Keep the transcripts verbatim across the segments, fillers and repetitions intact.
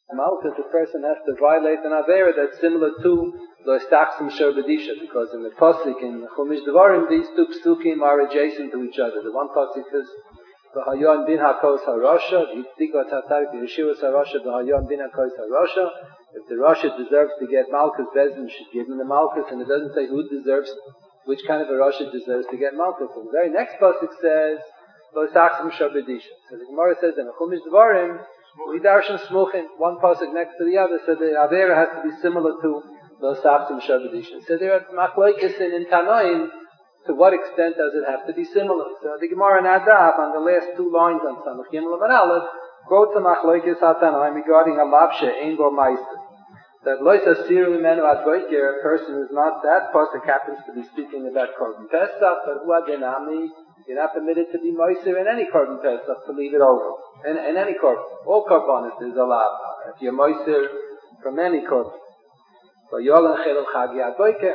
Malchus, the person has to violate an avera that's similar to Lo Istachsim Sherbedisha, because in the Pasuk, in Chumash Devarim, these two psukim are adjacent to each other. The one Pasuk says, V'hayon bin hakos harasha, v'yitzdigot hatarik v'yeshivas harasha, v'hayon bin hakos harasha. If the Rasha deserves to get Malchus, Bezdin should give him the Malchus, and it doesn't say who deserves, which kind of a Rasha deserves to get Malchus. And the very next Pasuk says, Lo Istachsim Sherbedisha. So the Gemara says in Chumash Devarim, we darshan smuchin, one pasuk next to the other, so the avera has to be similar to the Sachsim Shabadisha. So there are machlokes in Tanoim, to what extent does it have to be similar? So the Gemara in Adab, on the last two lines on Samach Gimel and Aleph, quotes a machlokes HaTanoim regarding a lapshe, ein bo ma'aser. That lois asiru imenu advoiker, a person who's not, that pasuk happens to be speaking about Korban Pesach, but hu adinami, you're not permitted to be moiser in any Korban Pesach, to leave it over. In, in any Korban. All Korbanos is allowed. If you're moiser from any Korban. So yolan chelel chag yad boiker.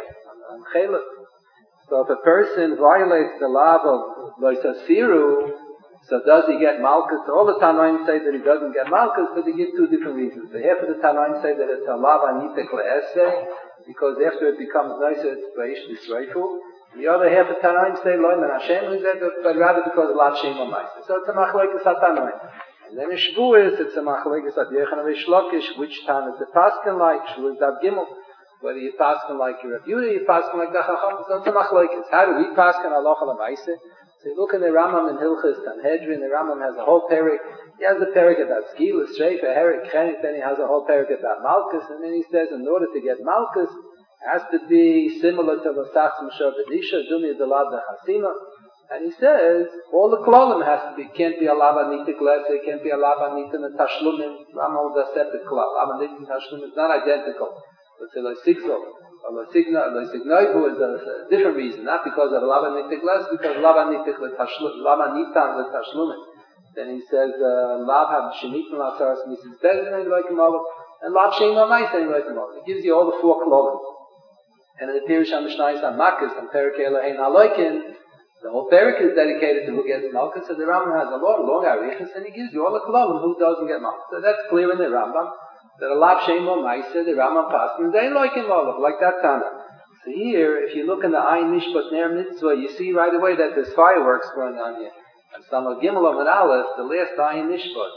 So if a person violates the law of loisasiru, so does he get malchus? All the Tanoim say that he doesn't get malchus, but they give two different reasons. The half of the Tanoim say that it's a lav anitek le'eseh, because after it becomes nicer, it's beish disreifu. The other half of Tanoim say loy men Hashem, but rather because of lav shem amaisa. So it's a machlokes HaTanoim. And then in Shavuos, it's a machlokes Yechon and Reish Lakish, which time is the paskin like? Shavuos Dav Gimel. Whether you paskin like your Rav Yehuda, you paskin like the Chacham. So it's a machlokes. How do we paskin halacha l'maisa? So you look in the Rambam in Hilchos Sanhedrin, the Rambam has a whole parak. He has a parak about Skila, Streifa, Herik, Chenik, then he has a whole parak about Malchus, and then he says in order to get Malchus, it has to be similar to the Sachsim Sherbedisha, Dumi Delad Hasima. And he says, all the klolim has to be, can't be a lava nitik lesa, it can't be a lava nitin and tashlumin. Rambam is a separate klal. Lava nitin and tashlumin is not identical. Let's say like sigzol. Or Signoibu is a different reason, not because of lava nitik lesa, because lava nitik le lava nitan le tashlumin. Then he says, lava shenitin lasaras mises bezin and like him and lav shema maisa and like him. It gives you all the four klolim. And in the Pirush HaMishnayos on Makkos and Perikei Elohein Haloikin, the whole parak is dedicated to who gets Malchus, so the Rambam has a long, long arichas, and he gives you all the klolim who doesn't get Malchus. So that's clear in the Rambam, that a lav shemo ma'aser, the Rambam passes, they like him all, like that Tana. So here, if you look in the Ayin Mishpat Ner Mitzvah, you see right away that there's fireworks going on here. And Samach Gimel and Aleph, the last Ayin Mishpat,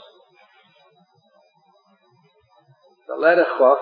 the letter Chof,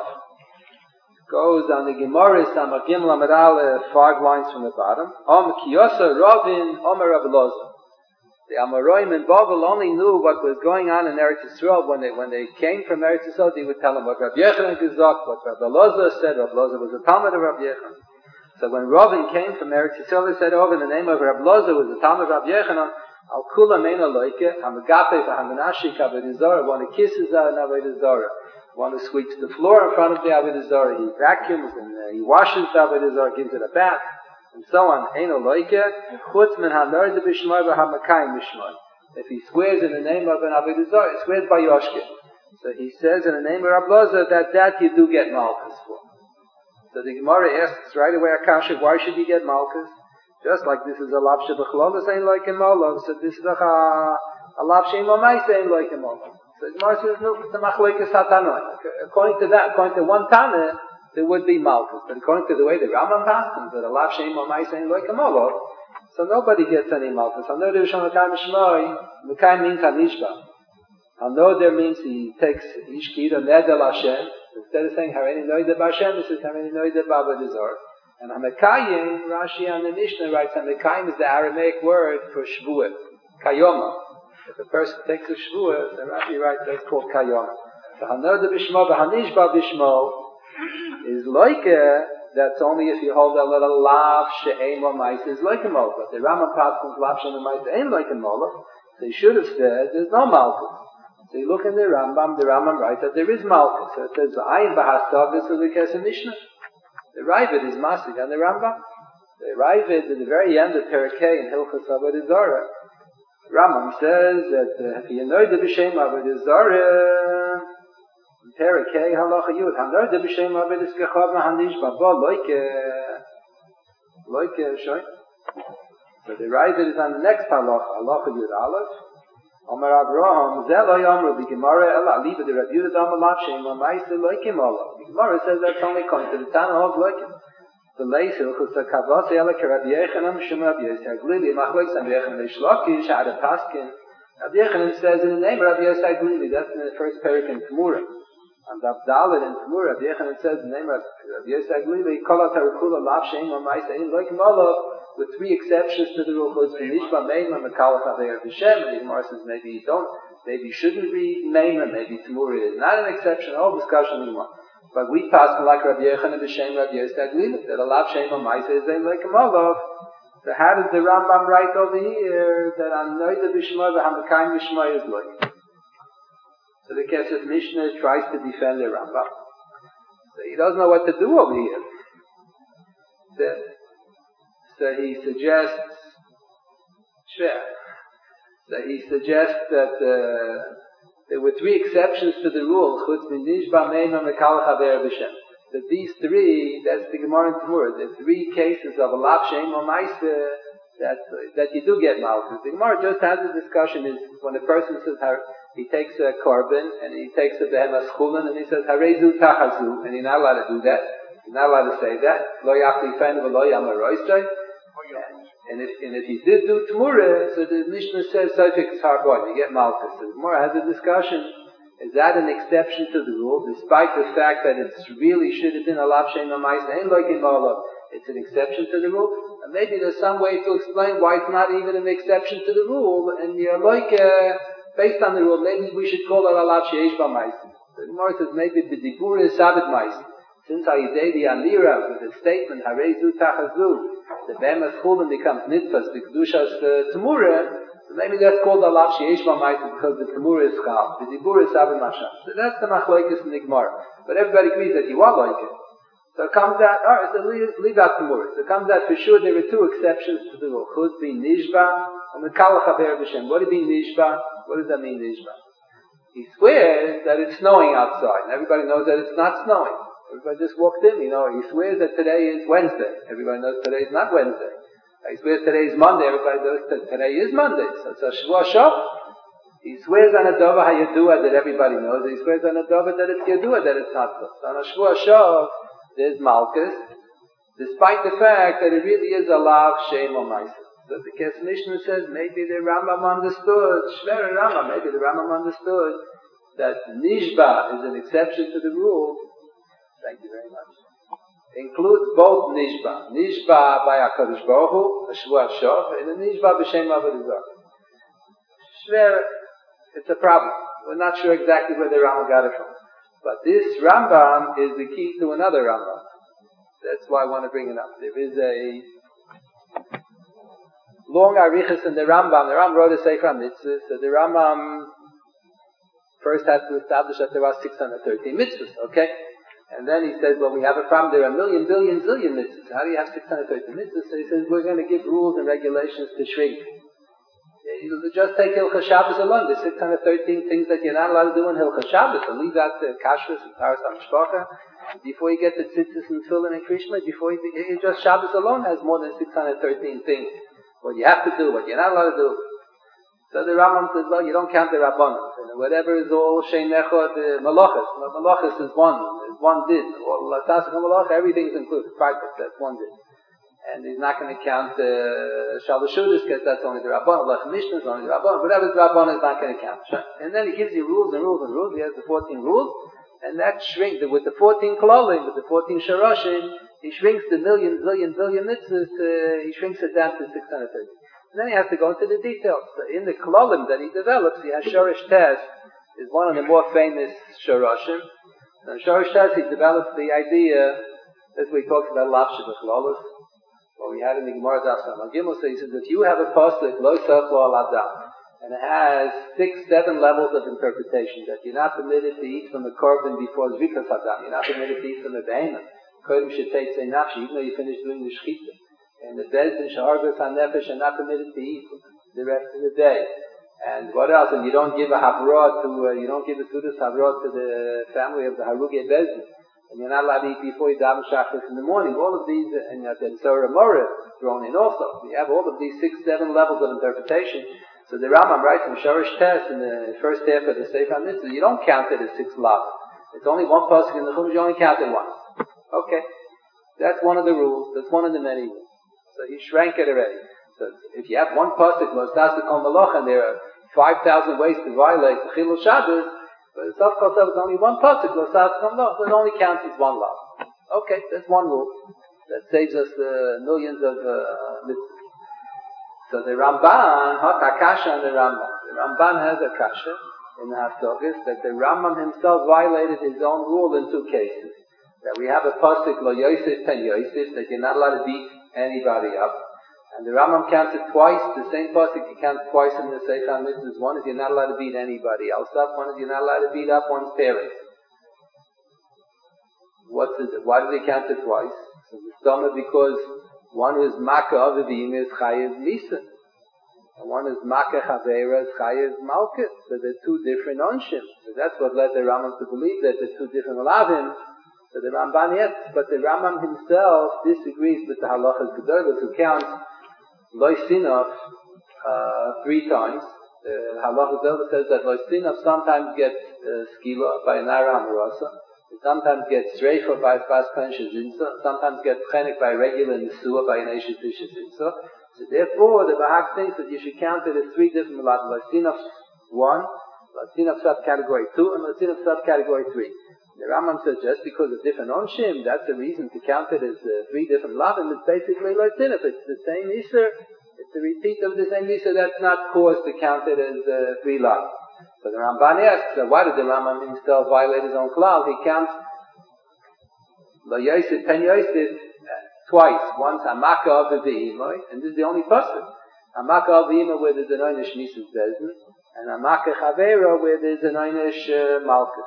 goes on the Gemara, Samach Gimel Amud Aleph, five lines from the bottom. Om Kiyosa Ravin Omer Rav Loza. The Amoraim in Babel only knew what was going on in Eretz Yisrael. When they when they came from Eretz Yisrael, they would tell them what Rav Yechanan Gezak, what Rav Loza said. Rav Loza was a Talmud of Rav Yechanan. So when Ravin came from Eretz Yisrael, they said, "Oh, in the name of Rav Loza was a Talmud of Rav Yechanan. Al Kula Meina Loike Hamagape VaHamenashi Kavod Zara. One who kisses out an Avodah Zara. One who sweeps the floor in front of the Avodah Zarah, he vacuums and uh, he washes the Avodah Zarah, gives it a bath, and so on. Eino loike, chutz min hanor de b'shmoi v'hamakayim b'shmoi. If he swears in the name of an Avodah Zarah, he swears by Yoshkin. So he says in the name of Rav Loza that that you do get Malchus for. So the Gemara asks right away, Akasha, why should you get Malchus? Just like this is a lav shebechlolos ain't like in Molov, so this is a, a lav shemomais ain't like in Molov. So the Gemara says, no, it's a machlokes HaTanoim. According to that, according to one Tana, there would be Malchus. But according to the way the Rambam passes, that a lav shemomais ain't like in Molov, so nobody gets any Malchus. I know there is Shamakayim Shmoi, Mekayim means Hanishba. I know there means he takes Ishkid and Nedel Hashem. Instead of saying Hareini Noida B'Hashem, he says Hareini Noida B'Avodah Zarah. And Hamekayim, Rashi on the Mishnah writes, Hamekayim is the Aramaic word for Shvuah, Kayoma. If a person takes a Shvuah, so Rashi writes, that's called Kayoma. So Hanoda B'Shmo, B'Hanishba B'Shmo is like a, that's only if you hold a little lav she'ein lo ma'aser is like a mola. But the Rambam passes lav she'ein lo ma'aser ain't like a mola. So he should have said, there's no Malchus. So you look in the Rambam, the Rambam writes that there is Malchus. So it says, Ayin b'hasav is the Kesef Mishnah. The Ravid is Masig on the Rambam. The Ravid, at the very end of Perikei in Hilchos Avodah Zarah, Rambam says that if you know the B'Shem Avodah Zarah, in Perikei Halacha Yud, Hanor the B'Shem Avodah Zkechav Mahanish Baba Loike, Loike Shoy. So the Ravid is on the next Halacha, Halacha Yud Aleph. Omer Abraham, Zelo Yomru, the Gemara, Ela, Liba, the Rabbi Yehuda, Dama, Lapshem, Amaisa, Loikim, Allah. The Gemara says that's only according to the Tana of Loikim. The Leisil, Chusa Kavase, Ela, Rabbi Yechanan, Shum Rabbi Yosef, Glili, Machloik, Rabbi Yechanan, Shlakish, Ada Paskin. Rabbi Yechanan says in the name of Rabbi Yosef Glili, that's in the first parak in Tamura. And Abdalit in Tamura, Rabbi Yechanan says in the name of Rabbi Yosef Glili, Kola Tarakula, Lapshem, Amaisa, Loikim, Allah. With three exceptions to the rule, because Nishba Meima Mekalach Aver B'Shem, and the Gemara says maybe you don't, maybe you shouldn't read Meima, maybe Tamura is not an exception, all discussion anymore. But we pass like Rabbi Yechanan B'Shem, Rabbi Yosef Glili, that Allah Shem Amaisa is a like Malov. So how does the Rambam write over here that Anoida B'Shma V'Hamakayim B'Shma is like? So the Kesef Mishnah tries to defend the Rambam. So he doesn't know what to do over here. The, So he suggests, shver. So he suggests that uh, there were three exceptions to the rule. Chutz min nishba meima mekalach haver b'shem. That these three, that's the Gemara in Tamura, the three cases of a lav shem or maisa that that you do get malchus. The Gemara just has a discussion. Is when a person says he takes a korban and he takes a behemoth chulin and he says harezu tachazu, and he's not allowed to do that. He's not allowed to say that. Lo yachli fein v'lo yamaroisay. And if and if he did do Tamura, so the Mishnah says Sofik is harbon, you get Malchus. So the Gemara has a discussion, is that an exception to the rule, despite the fact that it really should have been a Lav Shem Amaisa and like in Malav, it's an exception to the rule? And maybe there's some way to explain why it's not even an exception to the rule, and you're like, uh, based on the rule, maybe we should call it a Lav Sheish B'Maisa. The Gemara says maybe the Dibur is Sabit Maisa. Since Ayidei the Anira, with the statement, Harezu Tachazu, the Behemoth Chulin becomes Nitzvahs, the Kedushas uh, Tamura, so maybe that's called Allah Sheyesh B'Maisa because the Tamura is Chal, the Dibur is Sabin Masham. So that's the Machlokes in the Gemara. But everybody agrees that you are like it. So it comes out, alright, so leave, leave out Tamura. So it comes out for sure there are two exceptions to the rule. Chutz be Nishba, and Mekalach Haver B'Shem. What does it mean Nishba? What does that mean Nishba? He swears that it's snowing outside, and everybody knows that it's not snowing. Everybody just walked in, you know, he swears that today is Wednesday. Everybody knows today is not Wednesday. He swears today is Monday. Everybody knows that today is Monday. So it's a Shavua Shov. He swears on a Dova HaYadua that everybody knows. He swears on a Dova that it's Yadua that it's not so. So on a Shavua Shov, there's Malchus, despite the fact that it really is a Lav Shem or Maisa. So the Kes Mishnah says maybe the Rambam understood, Shver Rambam, maybe the Rambam understood that Nishba is an exception to the rule. Thank you very much. Includes both Nishba. Nishba by HaKadosh Baruch Hu, a Shavua Shov, and a Nishba b'Shem Avodah Zarah. Shver, it's a problem. We're not sure exactly where the Rambam got it from. But this Rambam is the key to another Rambam. That's why I want to bring it up. There is a long arichas in the Rambam. The Rambam wrote a Sefer HaMitzvahs, so the Rambam first had to establish that there are six hundred thirteen mitzvahs, okay? And then he says, well, we have a problem. There are a million, billion, zillion mitzvahs. How do you have six hundred thirty mitzvahs? So he says, we're going to give rules and regulations to shrink. You just take Hilchas Shabbos alone. There's six hundred thirteen things that you're not allowed to do in Hilchas Shabbos. So leave out the kashrus and taras hamishpacha. Before you get to tzitzis and tefillin and krishma, before you, you just Shabbos alone has more than six hundred thirteen things. What you have to do, what you're not allowed to do. So the Rambam says, well, you don't count the Rabbanos. And whatever is all Shein Echad, the Malachas. Malachas is one. Is one did. All Lasasik Malach, everything's included. Practice, that's one did. And he's not going to count uh, Shalashudas because that's only the Rabban. Lech Mishnah is only the Rabban. Whatever's Rabban is not going to count. And then he gives you rules and rules and rules. He has the fourteen rules. And that shrinks, with the fourteen Kololim, with the fourteen Sharoshim, he shrinks the million, zillion, billion mitzvahs, to, he shrinks it down to six hundred thirty. And then he has to go into the details. So in the Kololim that he develops, he has Shorish Tes, is one of the more famous Sharoshim. And Shorish Tes, he develops the idea, that's what he talks about Lavshe B'chlolos. Well, we had in the Gemara Daf Samar Gimel, so he says, if you have a pasuk, Lo Sachlo Al Adam, and it has six, seven levels of interpretation, that you're not permitted to eat from the korban before Zrikas Adam, you're not permitted to eat from the behemoth, Kodim Shetei Tzei Nafshi, even though you finish doing the Shechita, and the Bezdin Shahargas HaNefesh are not permitted to eat the rest of the day. And what else? And you don't give a Havrot to, uh, you don't give a Sudas Havrot to the family of the Haruge Bezdin. And you're not allowed to eat before you daven Shachris in the morning. All of these, and then Torah Morah thrown in also. You have all of these six, seven levels of interpretation. So the Rambam writes in Shorish Tes in the first half of the Sefer HaMitzvah, you don't count it as six lav. It's only one pasuk in the Chumash, you only count it once. Okay. That's one of the rules. That's one of the many rules. So he shrank it already. So if you have one pasuk, Lo Sasik Kol Malach, and there are five thousand ways to violate the Chilul Shabbos, but the Sof Kol Sof is only one pasuk, Lo Sasik Kol Malach, so it only counts as one lav. Okay, that's one rule. That saves us uh, millions of uh, mitzvahs. So the Ramban, Hot Akasha and the Ramban. The Ramban has a kasha in the Haftorahs that the Rambam himself violated his own rule in two cases. That we have a pasuk Lo Yosef Pen Yosef, that you're not allowed to beat anybody up. And the Rambam counts it twice. The same pasuk he counts twice in the Sefer HaMitzvahs. One is you're not allowed to beat anybody else up. One is you're not allowed to beat up one's parents. What's it? Why do they count it twice? So it's done because one who is Makkah of the Bim is Chayiv Misa. And one is Makkah Chavera is Chayiv Malkut. So they're two different onshim. So that's what led the Rambam to believe that they're two different Alavim. So the Ramban, yes, but the Rambam himself disagrees with the Halachas Gedolos, who counts Lo Sinov uh, three times. The Halachas Gedolos says that Lo Sinov sometimes gets uh, skila by an Ara Amorosa. It sometimes gets streifa by a Bas Kohen Shezinsa, sometimes gets chenek by a regular Nesua, by an Eshet Shezinsa. So therefore, the Bahag thinks that you should count it as three different Malatim. Lasinov one, Lasinov subcategory two, and Lasinov subcategory three. The Rambam says just because of different onshim, that's a reason to count it as uh, three different Lavim. It's basically Lasinov. It's the same Isser. It's a repeat of the same Isser. That's not cause to count it as uh, three Lavim. So the Ramban asks, so why did the Rambam himself violate his own klal? He counts Lo Yosef, Pen Yosef twice. Once Hamaka of the Be'imoi, and this is the only pasuk. Hamaka of the Be'imoi where there's an Oynish Mises Bezdin, and Hamaka Chavera where there's an Oynish uh, Malkus.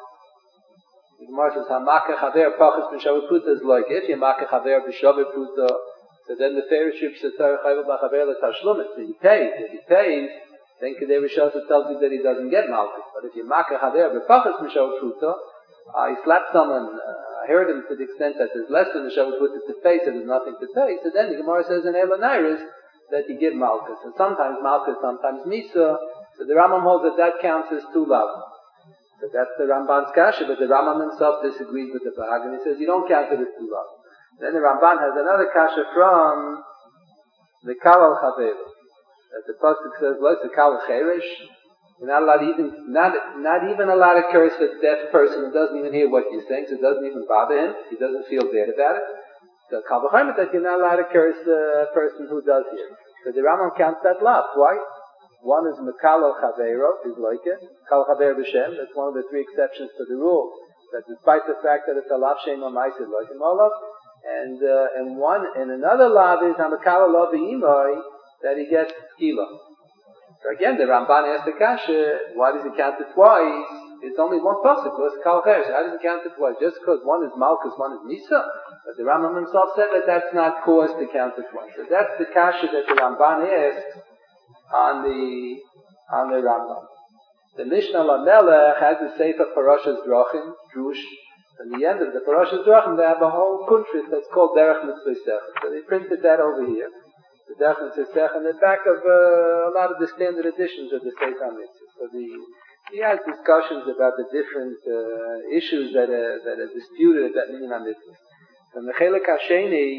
The Gemara says Hamaka Chavera Pachas B'Shavu Pruta is like if you Hamaka Chavera B'Shavu Pruta, so then the Pharisee says Torah Chayvah B'Chavera L'Tashlumet. So he pays. If he pays, then Kedei Rishos tells you that he doesn't get Malkus. But if you Makah Haver B'Pachas M'Shavu Pruta, uh, he slapped someone, uh, I heard him to the extent that there's less than the Shavu Pruta to pay, so there's nothing to pay. So then the Gemara says in Eila Nairis that you give Malkus. So sometimes Malkus, sometimes Misa. So the Rambam holds that that counts as two lav. So that's the Ramban's kasha, but the Rambam himself disagrees with the Bahag, and he says you don't count it as two lav. Then the Ramban has another kasha from the Kalal Chavev. That the pasuk says, "Lo Kal Cheresh." You're not allowed to even not not even allowed to curse a deaf person who doesn't even hear what you're saying, so it doesn't even bother him. He doesn't feel bad about it. So Kal V'Chomer that you're not allowed to curse a person who does hear. So the Rambam counts that law twice. One is Mekal Chaveiro, is like it. Kal Chaver B'Shem. That's one of the three exceptions to the rule. That despite the fact that it's a lav shem ma'aser like him olav, and uh, and one and another lav is Hamekal Lav V'Imoi, that he gets skila. So again, the Ramban asked the kasha, why does he count it twice? It's only one pasuk, it's Kal Cheresh. How does he count it twice? Just because one is Malkus, one is Misa? But the Rambam himself said that that's not cause to count it twice. So that's the kasha that the Ramban asks on the, on the Rambam. The Mishnah Lamelech has the Sefer Parashas Drachim, Drush. At the end of the Parashas Drachim, they have a whole country that's called Derech Mitzvah Sech. So they printed that over here. The Derech Mitzvah Sech on the back of uh, a lot of the standard editions of the Sefer Mitzvah. So the, he has discussions about the different uh, issues that are, that are disputed at that Minyan Mitzvah. So the Chelek HaSheni,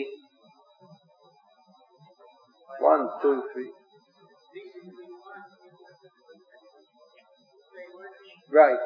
one, two, three. Right.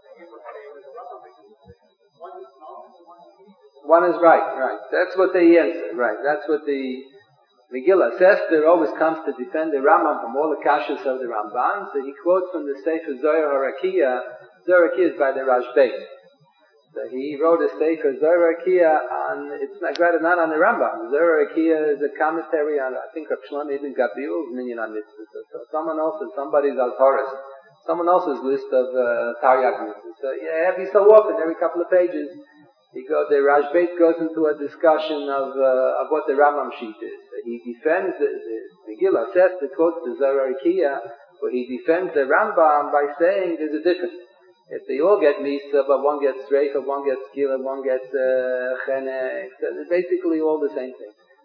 One is right, right. That's what they answer, right. That's what the Megillah says. There always comes to defend the Rambam from all the kashas of the Ramban. So he quotes from the Sefer Zohar Harakia. Zohar Harakia is by the Rashbeit. So he wrote a Sefer Zohar Harakia on, it's not, rather not on the Rambam. Zohar Harakia is a commentary on, I think, Rav Shlomo Ibn Gabriel's Minyan on Mitzvah. So, so someone else's, somebody's Al-Horace. Someone else's list of uh, Taryag mitzvahs. So yeah, every so often, every couple of pages, he go, the Rashbeit goes into a discussion of uh, of what the Rambam sheet is. So he defends the, the Megillah says the quote the Zohar Harakia, where he defends the Rambam by saying there's a difference. If they all get Misa, but one gets Streifa, one gets Skila, one gets uh, Chenek, so they're basically all the same thing.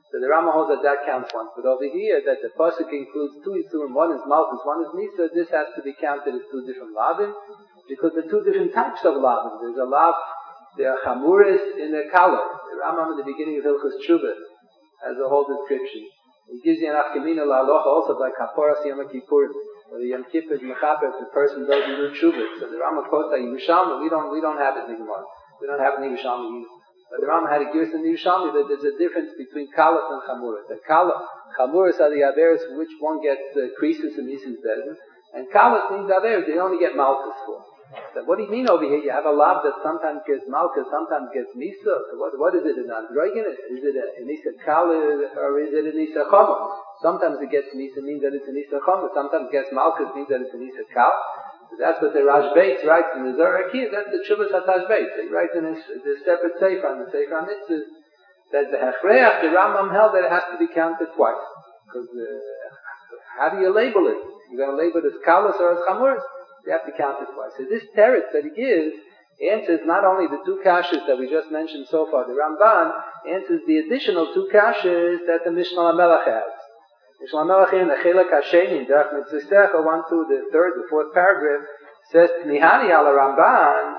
So the Rama holds that that counts once. But over here, that the pasuk includes two isurim, one is malchus, one is misa, this has to be counted as two different lavim, because there are two different types of lavim. There's a lav, there are chamuris in the kala. The Rambam in the beginning of Hilchos Tshuva has a whole description. He gives you an afkamina la'alocha also by kaporas Yom Kippurim. Or the Yom Kippur is mechaper if the person doesn't do tshuva. So the Rama quotes that Yerushalmi, we don't, we don't have it in the Gemara. We don't have it in Yerushalmi either. But the Rama had a gears in the Yerushalmi that there's a difference between kalas and chamuras. The kala, chamuras are the averes for which one gets uh, creases and mises bezer. And kalas means averes, they only get malchus for. So what do you mean over here? You have a lab that sometimes gets malchus, sometimes gets misa. So what, what is it? An androgen? Is it an isa kala or is it an isa chama? Sometimes it gets misa means that it's an isa chama. Sometimes it gets malchus means that it's an isa kala. So that's what the Rash Beitz writes in the Zohar here. That's the Chuvas HaTash Beitz. He writes in his, the separate Sefer on the Sefer HaMitzvahs that the Hechreach, the Rambam held that it has to be counted twice. Because uh, how do you label it? You're going to label it as kalas or as chamuras? You have to count it twice. So this teretz that he gives answers not only the two kashas that we just mentioned so far, the Ramban answers the additional two kashas that the Mishnah HaMelech has. Mishnah HaMelech in the Chelek HaSheni, Derech Mitzvah one, two, the third, the fourth paragraph, says, Nihani ala Ramban,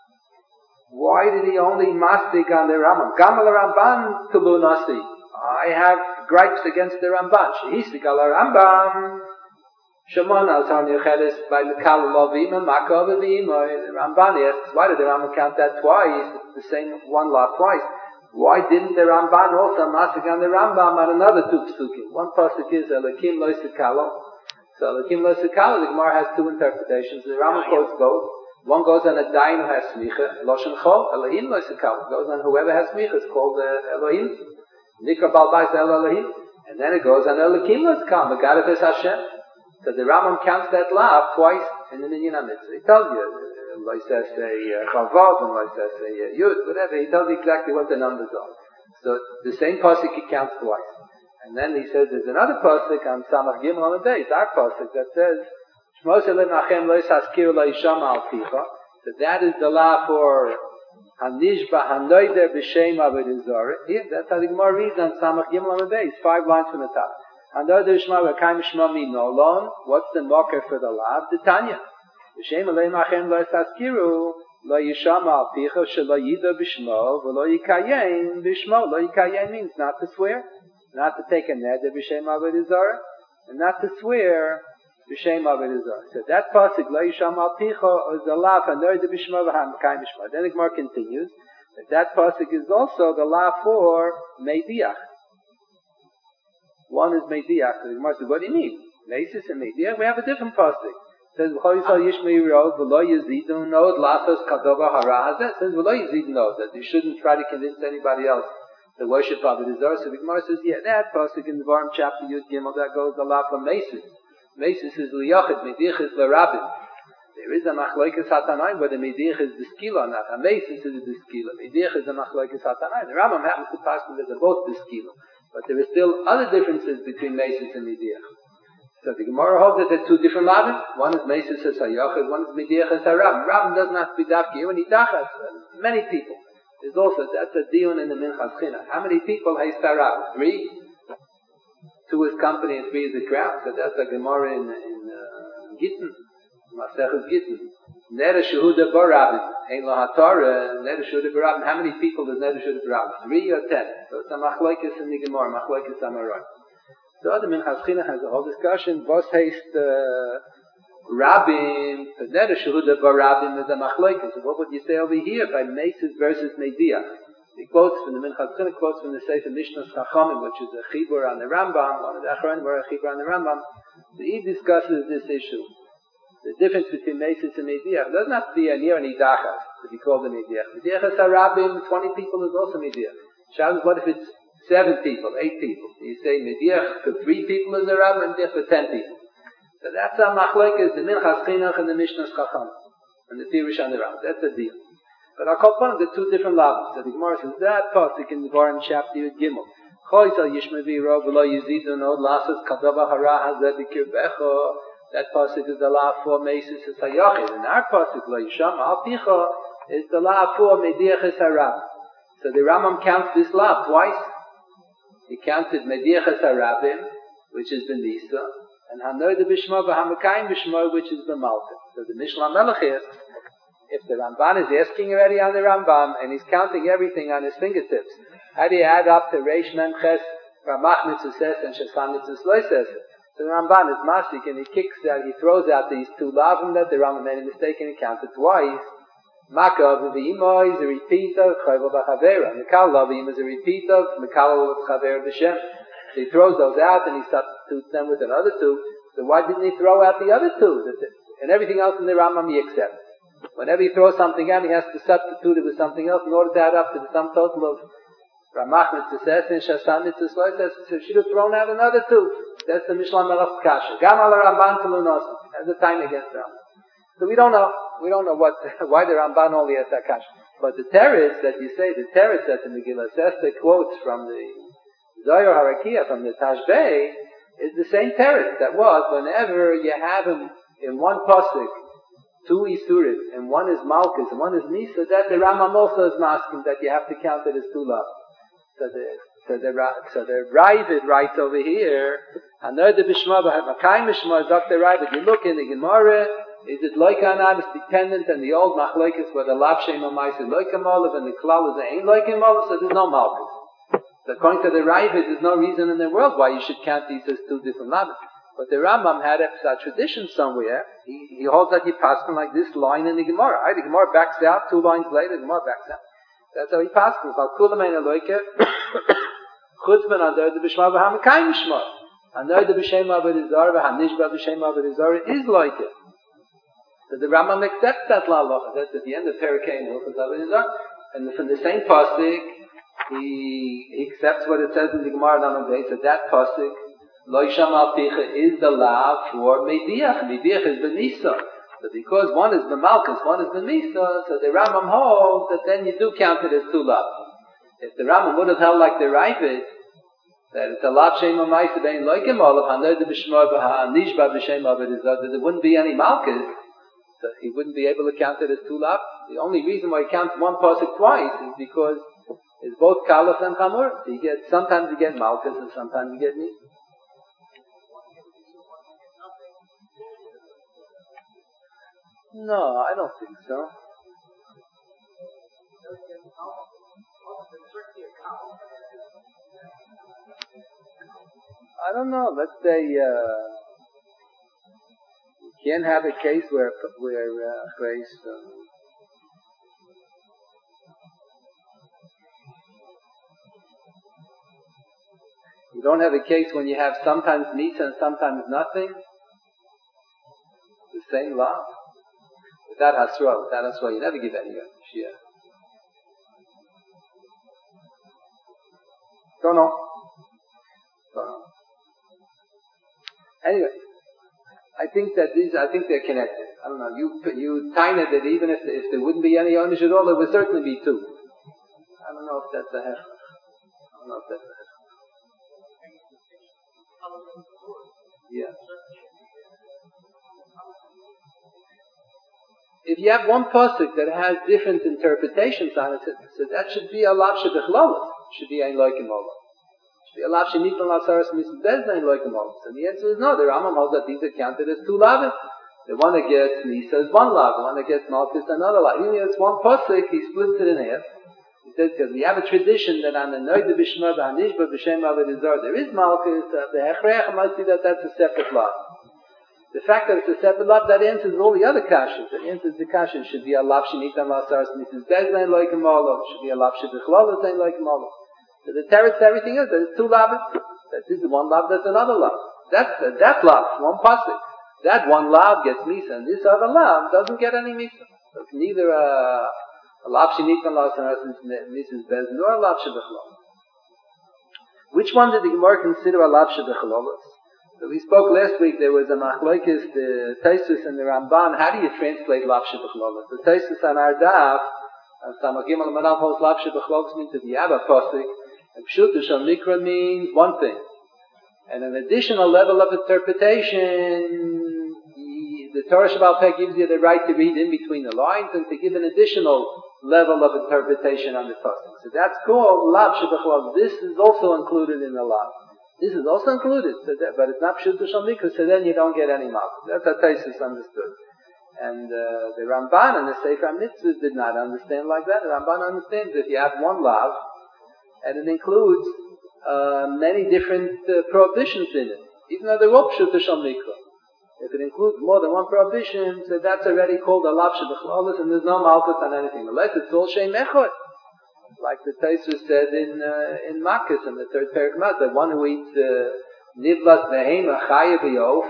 why did he only mastik on the Rambam? Gam ala Ramban tulu nasi. I have gripes against the Ramban. Shehistik ala Rambam, Shemon al Sarni Chedes by Mikal Lovim and Makov Avim. The Ramban asks, why did the Rambam count that twice? It's the same one lot twice. Why didn't the Ramban also masik on the Rambam on another two psukim? One pasuk is Elokim lo yisikalo. So Elokim lo yisikalo, the Gemara has two interpretations. The Rambam quotes both. One goes on a dain who has smicha, Loshen Chol, Elohim lo yisikalo. Goes on whoever has smicha is called uh, Elohim. Nikra balbais el Elohim. And then it goes on Elokim lo yisikalo, Megadav es Hashem. So the Rambam counts that lav twice in the Minyan HaMitzvah. He tells you. Like says a chavod and like says a yud, whatever. He tells you exactly what the numbers are. So the same pasuk he counts twice, and then he says there's another pasuk on Samach Gimel on the day, that pasuk that says Shmos Elim Achem Lo Yisaskiru Lo Yishama Al Picha. So that is the law for Hanishba Hanoider B'Shem Avodah Zarah. Here, that's how the Gemara reads on Samach Gimel on the day. It's five lines from the top. Hanoider Shma V'Kaim Shma Mi Nolon. What's the mocker for the law? The Tanya. V'shem aleim achem lo yisaskiru lo yishama al picha shelo yida b'shmo v'lo yikayen b'shmo. Lo yikayen means not to swear, not to take a neder b'shem avodah zarah, and not to swear b'shem avodah zarah. So that pasuk lo yishama al picha is the law for neder b'shmo v'hamkayin b'shmo. Then the Gemara continues that that pasuk is also the law for mediach. One is mediach. So the Gemara says, what do you mean? Mesis and mediach? We have a different pasuk. It says, V'lo yishmei rov, v'lo yizidu nod, lasos kadova hara hazeh. It says, V'lo yizidu nod, that you shouldn't try to convince anybody else to worship Avodah Zarah. So the Gemara says, yeah, that pasuk in the Varim chapter Yud Gimel, that goes a lot from Mesis. Mesis is liyachid, medich is l'rabim. There is a machlokes hatanaim, whether medich is the skila or not. A Mesis is the skila. Medich is a machlokes hatanaim. The Rambam happens to pass that they're both the skila. But there are still other differences between Mesis and medich. So the Gemara holds that there are two different lavim. One is Mesis as Hayachid, one is Mediach as Harab. Rabin doesn't have to be dafki, even Idachas. Many people. There's also, that's a dion in the Minchas China. How many people has Harab? Three? Two is company and three is the crowd. So that's a Gemara in, in uh, Gittin. Masechet Gittin. Neder Shehuda Barabin. Ein lo haTorah, Neder Shehuda Barabin. How many people does Neder Shehuda Barabin? Three or ten? So it's a Machlokes in the Gemara, Machlokes Amarot. So the Minchas China has a whole discussion. Was heißt uh, Rabbim? Neder Shehuda Bar Rabbim is a machlokes. So what would you say over here by Mesis versus Mediach? He quotes from the Minchas China, quotes from the Sefer Mishnah Chachamim, which is a chibur on the Rambam. One of the Achronim were a chibur on the Rambam. So he discusses this issue, the difference between Mesis and Mediach. It doesn't have to be a near an idachas to be called a Mediach. Mediach is a Rabbim. Twenty people is also Mediach. Shabbos, what if it's seven people, eight people? You say Mediach for three people is a Rabbim, and Mediach for ten people. So that's a machlokes, the Minchas Chinuch and the Mishnah Chacham, and the Pirush on the Ram. That's the deal. But I'll call upon the two different lavas. So the Gemara says that pasuk in the Varim chapter Yud Gimel. Choisal Yishmevi Rov V'lo Yizidu Nod Lasas Kadava Hara Hazeh B'Kirbecho. That pasuk is the law for Mesis as Hayachid. And our pasuk Lo Yisham Al Picha is the law for Mediach as Harab. So the Rambam counts this law twice. he counted Mediachas Harabim, which is the Nisa, and Hanoy the Bishma v'Hamakayim Bishma, which is the Malka. So the Mishnah Melech asks, if the Ramban is asking already on the Rambam, and he's counting everything on his fingertips, how do you add up to Reish Mem Ches, Ramach Mitzvah Ses, and Shasam Mitzvah Sloi Ses? So the Ramban is masik, and he kicks out, he throws out these two lavim that the Rambam made a mistake and he counted twice. Makav v'imo is a repeat of Chayvah b'Chavera. Mikal lavim is a repeat of Mikal v'Chavera b'Shem. So he throws those out and he substitutes them with another two. So why didn't he throw out the other two? And everything else in the Rambam he accepts. Whenever he throws something out, he has to substitute it with something else in order to add up to the sum total of Ramach Mitzvah and Shasam Mitzvah Sloi Ses. So she should have thrown out another two. That's the Mishnah Melach's Kasha. Gam al Ramban Tulunos. That's the time against Rambam. So we don't know. We don't know what why the Ramban only has that Kasha. But the teretz that you say, the teretz that the Megillah says, the quotes from the Zohar Harakia, from the Tashbei, is the same teretz that was whenever you have him in one pasuk, two Isurim, and one is Malchus, and one is Nisa, that the Rambam also is masking that you have to count it as two lav. So the, so the, so the Ravid writes over here, Anor de Bishma, Makayim Bishma, Zakta Ravid, you look in the Gemara, is it loika or not? It's dependent on the old machlokes where the lav shem amais is loika malav and the klal is ain't loika malav, so there's no Malchus. So according to the Ravid, there's no reason in the world why you should count these as two different lavs. But the Rambam had a tradition somewhere. He, he holds that he passed him like this line in the Gemara. Right? The Gemara backs out, two lines later, the Gemara backs out. That's how he passed him. Al kula mein aloike, chutz ben adar de b'shma v'hamakayim b'shma. Adar de b'shema v'rizar v'hanishba b'shema v'rizar is like it. So the Rambam accepts that la'alocha. That's at the end of Perikei in Hilchos Avodah. And from the same pasuk, he, he accepts what it says in the Gemara Lamed Beis, that that pasuk, Lo Yisham Al Picha, is the law for Mediach. Mediach is Benisa. So because one is Bemalchus, one is Benisa, so the Rambam holds that then you do count it as two law. If the Rambam would have held like the Ravid, that it's a lav shem amaisa bein loikim olav, hanor de b'shmor v'ha'anishba b'shem avadizah, that there wouldn't be any Malchus, so he wouldn't be able to count it as two lav. The only reason why he counts one pasuk twice is because it's both Kalaf and Chamor. So you get, sometimes you get Malchus and sometimes you get Nisa. No, I don't think so. I don't know. Let's say uh, you can't have a case where where uh, grace. Um, you don't have a case when you have sometimes Nisa and sometimes nothing. The same law. Without Hasra, without Hasra, you never give any Shia. Don't know. Don't know. Anyway, I think that these, I think they're connected. I don't know. You you time it that even if if there wouldn't be any ownership at all, there would certainly be two. I don't know if that's a hech. I don't know if that's a hech. Yeah. If you have one pasuk that has different interpretations on it, so that should be a lav shebichlalos. Should be ein loikim olav. Should be a lav shenitan lasaras misbez ein loikim olav. So the answer is no. The Rambam holds that these are counted as two lavim. The one that gets Nisa is one lav. The one that gets Malchus is another lav. Even if it's one pasuk, he splits it in half. He says because we have a tradition that on the Noid Bishma B'Hanishba B'Shem Avodah there is Malchus. The Hechrech must be that that's a separate lav. The fact that it's a separate lav, that answers all the other kashas. That answers the kashas. Should be a lav shenitam lasaras misses bezlein loikim olav. Should be a lav shebichlalos ein loikim olav. So the teretz to everything else, there's two lavs. That is one lav, that's another lav. That, uh, that lav, one pasuk. That one lav gets misa, and this other lav doesn't get any misa. So it's neither a, a lav shenitam lasaras misses bezlein nor a lav shebichlalos. Which one did the Gemara consider a lav shebichlalos? So we spoke last week, there was a machlokes, the Tosfos and the Ramban, how do you translate lav shebichlalos? The Tosfos on our daf, and Samagim al-Manal holds lav shebichlalos means if you have a pasuk, and Pshuta Shal Mikra means one thing. And an additional level of interpretation, the, the Torah Shabbal Peh gives you the right to read in between the lines and to give an additional level of interpretation on the pasuk. So that's called lav shebechlal. This is also included in the lav. This is also included, so that, but it's not pshuto shel mikra, so then you don't get any malchus. That's how Taisus understood. And uh, the Ramban and the Sefer HaMitzvahs did not understand like that. The Ramban understands if you have one lav, and it includes uh, many different uh, prohibitions in it, even though they're all pshuto shel mikra. If it includes more than one prohibition, so that's already called a lav shebechlalis, and there's no malchus on anything. Unless it's all shem echad. Like the Taisus said in uh, in Makkas, in the third parak, the one who eats uh, nivlas behema chaya b'yof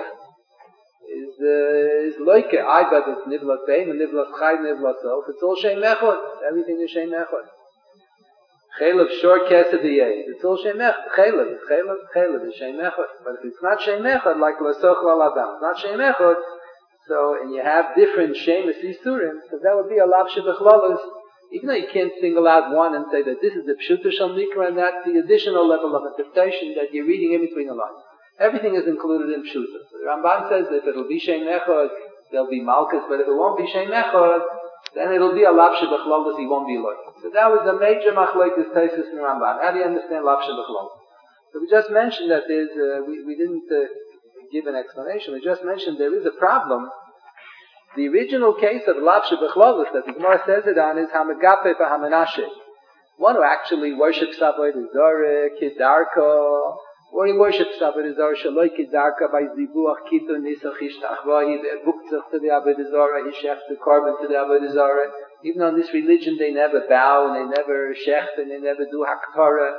is uh, is loike. I but it's nivlas behema, nivlas chay, nivlas of. It's all shem echad. Everything is shem echad. Chaylev shor kesed b'yei. It's all shem echad. Chaylev, chaylev, chaylev is shem echad. But if it's not shem echad, like l'soch al adam, it's not shem echad. So, and you have different shemus isurim, so that would be a lav shebechlalis. Even though you can't single out one and say that this is the pshuto shel mikra and that's the additional level of interpretation that you're reading in between the lines. Everything is included in pshuto. So the Ramban says that if it'll be shem echad, there'll be malchus, but if it won't be shem echad, then it'll be a lav shebechlalis, he won't be loik. So that was a major machlokes Taisus and Ramban. How do you understand lav shebechlalis? So we just mentioned that there's, uh, we, we didn't uh, give an explanation, we just mentioned there is a problem. The original case of lav shebechlalis that the Gemara says it on is hamagape v'hamanashe. One who actually worships avodah zarah, kidarka, or he worships avodah zarah shaloi kidarka by zibuach kitu nisach ishtachvahi ve'buktzach to the avodah zarah, he shechts the korban to the avodah zarah. Even on this religion, they never bow and they never shecht and they never do haktorah.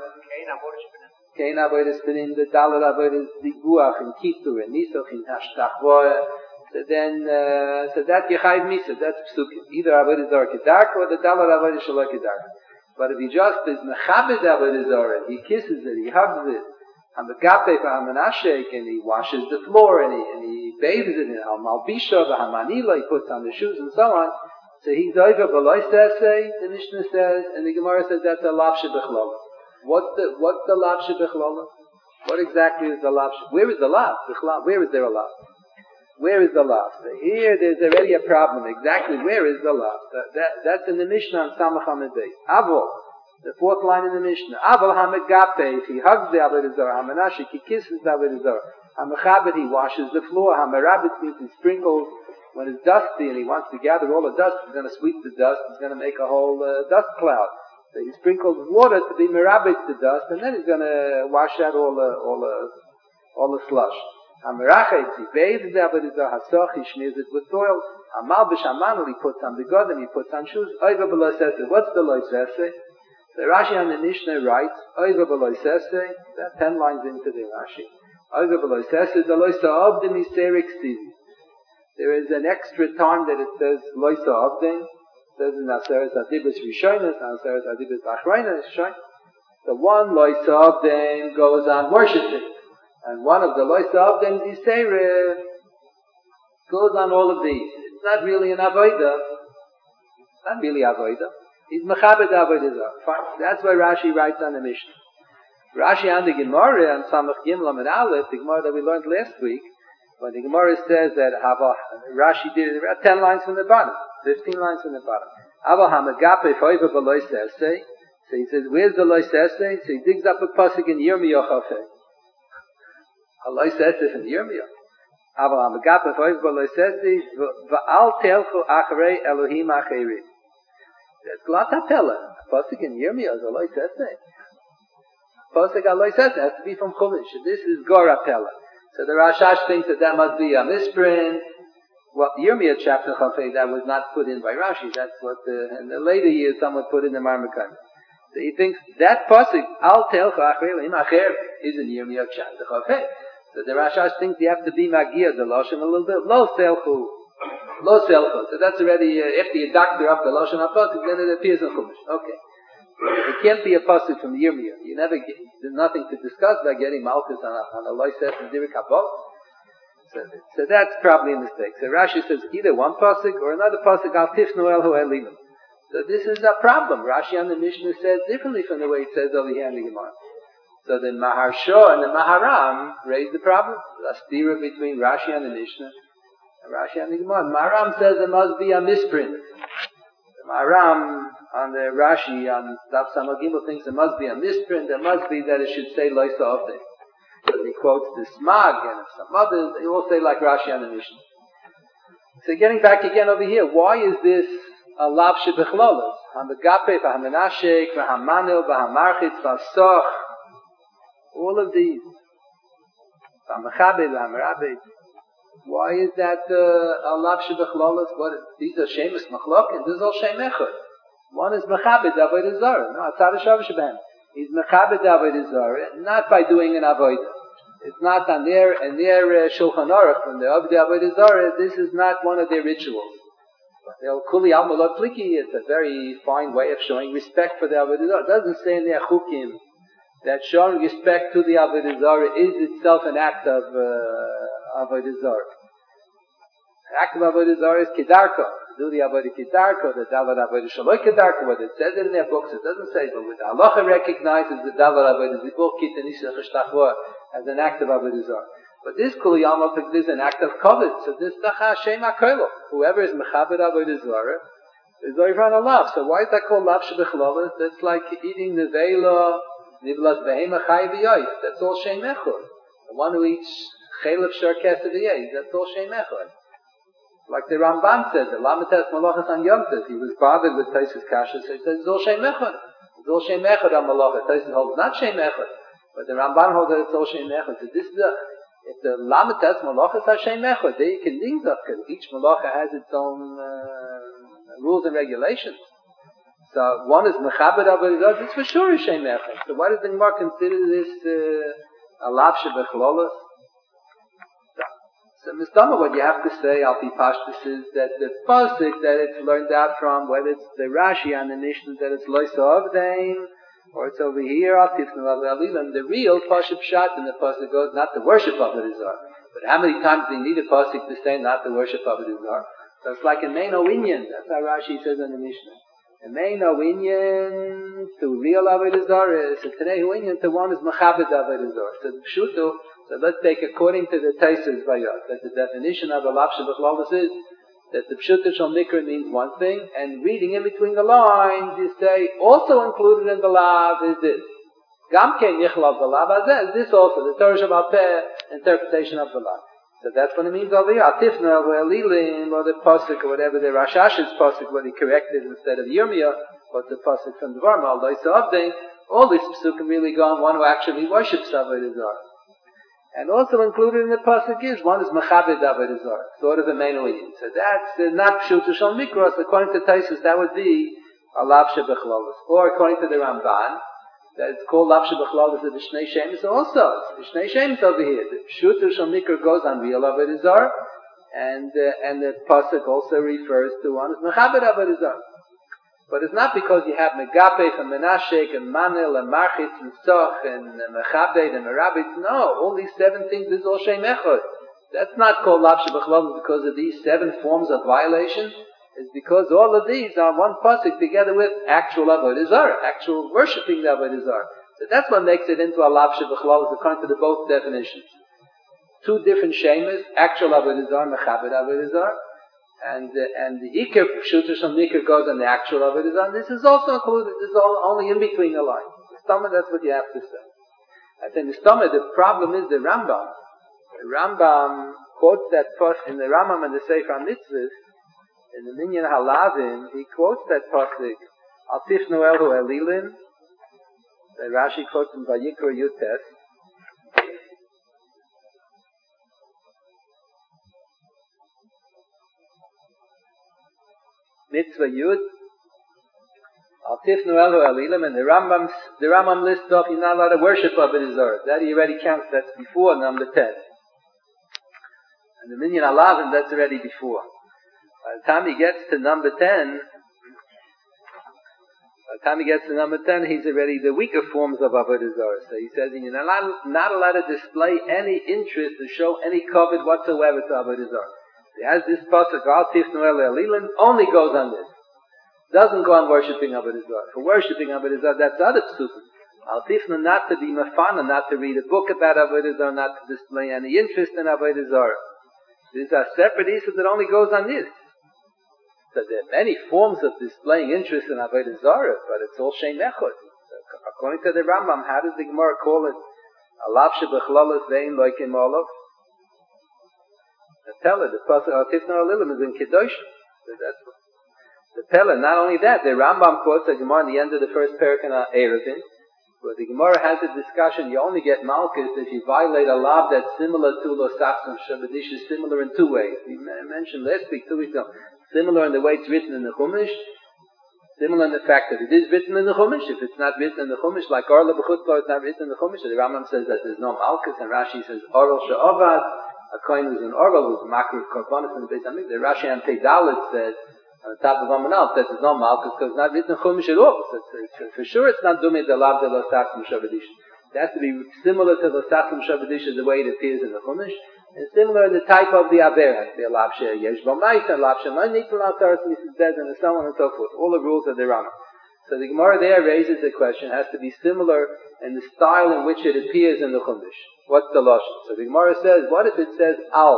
Kein avodah spinin, the dalad avodah zibuach and kitu and nisach in hashtachvahi. So then, uh, so that Yechayiv Misa, that's Psukim. Either Avodah Zarah Kedarka or the Dalar Avodah Shaloi Kedarka. But if he just is Mechabed Avodah Zarah, he kisses it, he hugs it, Hamagape V'Hamanashek, and he washes the floor, and he, and he bathes it in Malbisha V'Hamanila, he puts on the shoes and so on. So he's over B'Loi Sesei, the Mishnah says, and the Gemara says that's a Lav Shebechlalis. What's the, what's the Lav Shebechlalis? What exactly is the Lav Shebechlalis? Where is the Lav? Where is there a Lav? Where is the lav? So here there's already a problem. Exactly where is the lav? That, that, that's in the Mishnah on Samach Hamid Beis. Avol, the fourth line in the Mishnah. Avol hamagape, if he hugs the avodah zarah, hamanashik, he kisses the avodah zarah. Hamachabit, he washes the floor. Hamarabit means he sprinkles. When it's dusty and he wants to gather all the dust, he's going to sweep the dust. He's going to make a whole uh, dust cloud. So he sprinkles water to be merabit the dust, and then he's going to wash out all the all the all the slush. Hamerachetz, he bathes the avodah zarah, hasoch, he smears it with oil. Hamalbish hamanul, he puts on the godim, he puts on shoes. Oiva b'lo seseh. What's the lo seseh? The Rashi on the Mishnah writes, Oiva b'lo seseh, that ten lines into the Rashi. Oiva b'lo seseh, the lo sa'avdim iserik sivi. There is an extra time that it says lo sa'avdim. It says in Aseres Adibus Rishonis, Aseres Adibus Achronis, the one lo sa'avdim goes on worshiping. And one of the lois avdim Yisera goes on all of these. It's not really an avodah. Not really avodah. He's mechabed avodah zarah. Fine. That's why Rashi writes on the Mishnah. Rashi on the Gemara on Samach Gimel Amud Aleph, the Gemara that we learned last week, when the Gemara says that Hava, Rashi did it ten lines from the bottom, fifteen lines from the bottom. Hava hamagape foiva b'lo seseh. So he says, where's the lo seseh? So he digs up a pasuk in Yirmiyah Chafei. Allah says this in Yirmiyah. Aval hamagape foiv b'lo seseh v'al telchu achrei Elohim acherim. There's Glat HaPela. Pasuk in Yirmiyah is Allah seseh. Pasuk Allah seseh has to be from Chumash. This is Gor HaPela. So the Rashash thinks that that must be a misprint. Well, Yirmiyah chapter Chafei, that was not put in by Rashi. That's what the, in the later years someone put in the Marmakan. So he thinks that pasuk al telchu achrei Elohim acherim is in Yirmiyah chapter Chafei. So the Rashash thinks you have to be Magia, the Lashon a little bit. Lo selchu. Lo selchu. So that's already, uh, after you doctor up the Lashon HaPasuk, then it appears in Chumash. Okay. It can't be a pasuk from Yirmiyah. You never get, there's nothing to discuss about getting Malchus on a, on a Loises and Dirik HaBot. So, so that's probably a mistake. So Rashi says either one pasuk or another pasuk, Al Tifnu Elhu Elimim. So this is a problem. Rashi on the Mishnah says differently from the way it says over here in the Gemara. So the Maharsha and the Maharam raise the problem. The stira between Rashi and the Mishnah and Rashi and the Gemara. Maharam says there must be a misprint. The Maharam on the Rashi, on Daf Samar Gimel, thinks there must be a misprint, there must be that it should say Loisa Avdei. So he quotes the Smag and some others, they all say like Rashi on the Mishnah. So getting back again over here, why is this a lav shebechlolos? Hamagape, v'hamanashek, v'hamanil, v'hamarchitz, v'hasoch, all of these. V'hamachabed, v'hamarabed. Why is that uh, a lav shebechlolos? What? These are shemus machlok, and this is all shem echad. One is mechabed avodah zarah. No, atzad hashav shebem. He's mechabed avodah zarah, not by doing an avodah. It's not on their and their uh, shulchan aruch from the avodah zarah. This is not one of their rituals. They'll kuli al malot pliki. It's a very fine way of showing respect for the avodah zarah. It doesn't say in their chukim that showing respect to the avodah zarah is itself an act of uh, avodah zarah. An act of avodah zarah is kedarka. Do the avodah kedarka, the davar avodah shaloi kedarka. What it says it in their books, it doesn't say, but with halacha recognizes the davar avodah zibur kitanisha cheshtachva as an act of avodah zarah. But this kuli alma is an act of kavod. So this dacha shem hakoilo. Whoever is mechabed avodah zarah is over on a lav. So why is that called lav shebechlolos? That's like eating the veila niblas behema chay v'yoyf. That's all shem echad. The one who eats chaylev shor kesed v'yeh, that's all shem echad. Like the Ramban said, the Lamites Malachas on Yom Tov, he was bothered with Taisus Kasha, so he said, it's all Shem Echad. It's all Shem Echad on Malachas. Taisus holds not Shem Echad, but the Ramban holds that it's all Shem Echad. So this is the, if the Lamites Malachas are Shem Echad, they can link up, because each Malacha has its own uh, rules and regulations. So one is Mechabed Avodah, this for sure is Shem Echad. So why does the Gemara consider this uh, a lav shebechlolos? So, Mistama, what you have to say, Al Pi Pashtus, is that the pasuk that it's learned out from, whether it's the Rashi and the Mishnah, that it's Loisa Avdein, or it's over here, Al Tifnu Al Alilam, the real Pashup Shat in the pasuk goes, not the worship of the Zar. But how many times do you need a pasuk to say not the worship of the Zar? So it's like a Meino Inyan, that's how Rashi says in the Mishnah. A Meino Inyan to real Avodah Zarah, so today Inyan to one is Mechabed Avodah Zarah. So Pshuto, so let's take according to the Taisus Vayot, that the definition of a lav shebechlolos is that the Pshuto Shal Mikra means one thing, and reading in between the lines, you say, also included in the lav is this. Gamke Nichlav the lav azeh, this also, the Torah Shabbat Peh interpretation of the lav. So that's what it means over here. Atifna or Elilim, or the Pasuk, or whatever the Rashash's Pasuk, what he corrected instead of Yirmiyah, or the Pasuk from the Varma, Loisa Avdein, all these Pasukim really go on one who actually worships Avodah Zarah. And also included in the pasuk is one is mechabed avodah zarah, sort of a main opinion. So that's uh, not pshuto shel mikros. According to Taisus, that would be a lav shebechlolos. Or according to the Ramban, that it's called lav shebechlolos of the Shnei Shemis also. It's the Shnei Shemis over here. The pshuto shel mikra goes on real avodah zarah, and uh, and the pasuk also refers to one is mechabed avodah zarah. But it's not because you have Megapef and Menashek and Manil and Marchitz and Soch and Mechabed and Merabitz. No, all these seven things is all Shem Echad. That's not called Lav Shebechlolos because of these seven forms of violation. It's because all of these are one pasuk together with actual Avodah Zarah, actual worshipping the Avodah Zarah. So that's what makes it into a Lav Shebechlolos according to the both definitions. Two different Shemas, actual Avodah Zarah, Mechabed Avodah Zarah. And uh, and the Iker Pshuto Shel Mikra goes on the actual Avodah Zarah. This is also included. This is all, only in between the lines. The stomach, that's what you have to say. I think the stomach, the problem is the Rambam. The Rambam quotes that pasuk in the Rambam and the Sefer Mitzvahs, in the Minyan Halavim, he quotes that pasuk, Al Tifnu Elhu Elilim, that Rashi quotes in Vayikra Yutes. Mitzvah Yud, Al Tifnu Elhu Elilim, and the Rambam, the Rambam lists off, you're not allowed to worship Avodah Zarah. That he already counts, that's before number ten. And the Minyan Halavim, that's already before. By the time he gets to number ten, by the time he gets to number ten, he's already the weaker forms of Avodah Zarah. So he says, you're not allowed, not allowed to display any interest to show any covet whatsoever to Avodah Zarah. He has this pasuk, Al Tifnu Elhu Elilim, only goes on this. Doesn't go on worshipping Avodah Zarah. For worshipping Avodah Zarah, that's other psukim. Al Tifnu, not to be mafana, not to read a book about Avodah Zarah, not to display any interest in Avodah Zarah. These are separate issues that only goes on this. So there are many forms of displaying interest in Avodah Zarah, but it's all Shem Echad. According to the Rambam, how does the Gemara call it? Alav shebechlalas vein loikim olav. The Pella, the pasuk al tifna alilim is in Kedosh. That's what. The Pella, not only that, the Rambam quotes the Gemara in the end of the first parak in Eruvin, where the Gemara has a discussion. You only get malchus if you violate a lav that's similar to lo sachsam shabadish, is similar in two ways. We mentioned last week, two weeks ago, similar in the way it's written in the Chumash. Similar in the fact that it is written in the Chumash. If it's not written in the Chumash, like Orla B'chutla is not written in the Chumash, the Rambam says that there's no Malchus, and Rashi says Oral She'ovad, a coin who's an Oral, who's a Makar of Korbanos in the Beis Hamikdash. The Rashi on Teidalit says, on the top of Amanal, that there's no Malchus because it's not written in Chumash at all. So it's, it's, for sure it's not Dumei de Lav de Lo Sachsim Shavadish. It has to be similar to Lo Sachsim Shavadish the way it appears in the Chumash. And similar in the type of the Aver, has to be a Lav She'er Yesh B'Mais, and Lav She'er Nitzal Atzaras Mitzvah Dead, and so on and so forth. All the rules of the Rambam. So the Gemara there raises the question, it has to be similar in the style in which it appears in the Chumash. What's the Lashon? So the Gemara says, what if it says Al?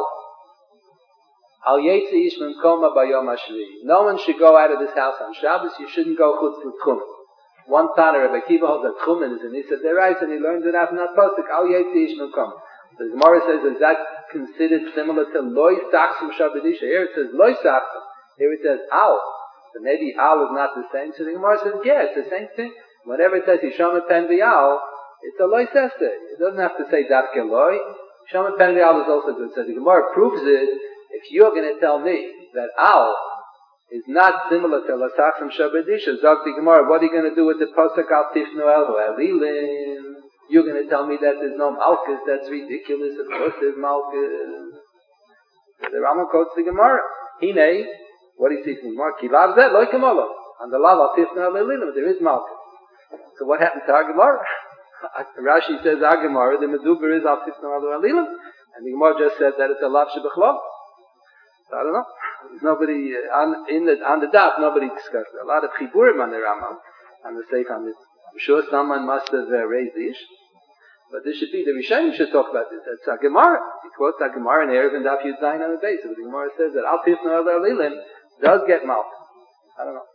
Al Yetzi Ish Mimkoma Bayom Hashvi. No one should go out of this house on Shabbos, you shouldn't go Chutz L'Tchumen. One Tana, Rebbe Kiva holds that Tchumen is an Issa Derais, and he learns it after that pasuk, Al Yetzi Ish Mimkoma. The Gemara says, is that considered similar to Loi Sachsum Shabadisha? Here it says Loi Sachsum. Here it says Al. So maybe Al is not the same. So the Gemara says, yeah, it's the same thing. Whenever it says Yisham Pen V'Al, it's a Loi Sester. It doesn't have to say Datke Loi. Yisham Pen V'Al is also good. So the Gemara proves it. If you're going to tell me that Al is not similar to Lo Sachsum Shabadisha, Zog the Gemara, what are you going to do with the Pasuk Al Tifnu Elhu Elilin? You're going to tell me that there's no Malchus? That's ridiculous. Of course there's Malchus. So the Rambam quotes the Gemara. Hine, what do you see from the Gemara? Ki lav zeh loy kamolo. And the lav al tifna le'lilim, there is Malchus. So what happened to our Gemara? Rashi says our Gemara, the Meduber is al tifna le'lilim. And the Gemara just said that it's a lav shebechlos. So I don't know. Nobody, uh, on, in the, on the daf, nobody discussed it. A lot of chiburim on the Rambam, on the Seif Hamid. I'm sure someone must have uh, raised the issue. But this should be, the Rishonim should talk about this. That's a Gemara. He quotes a Gemara in Erev and Daf Yud Zayin on the base. So the Gemara says that Al Tifnu El Lilim does get Malchus. I don't know.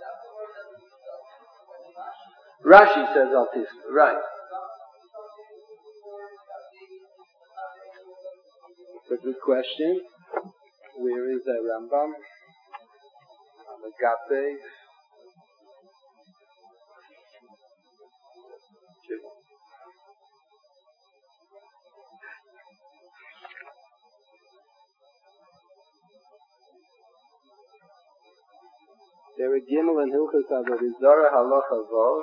Rashi says Al Tifnu. Right. It's a good question. Where is the Rambam? On the Gape. There are Gimel and Hilchos Avodah Zarah Halacha Vav.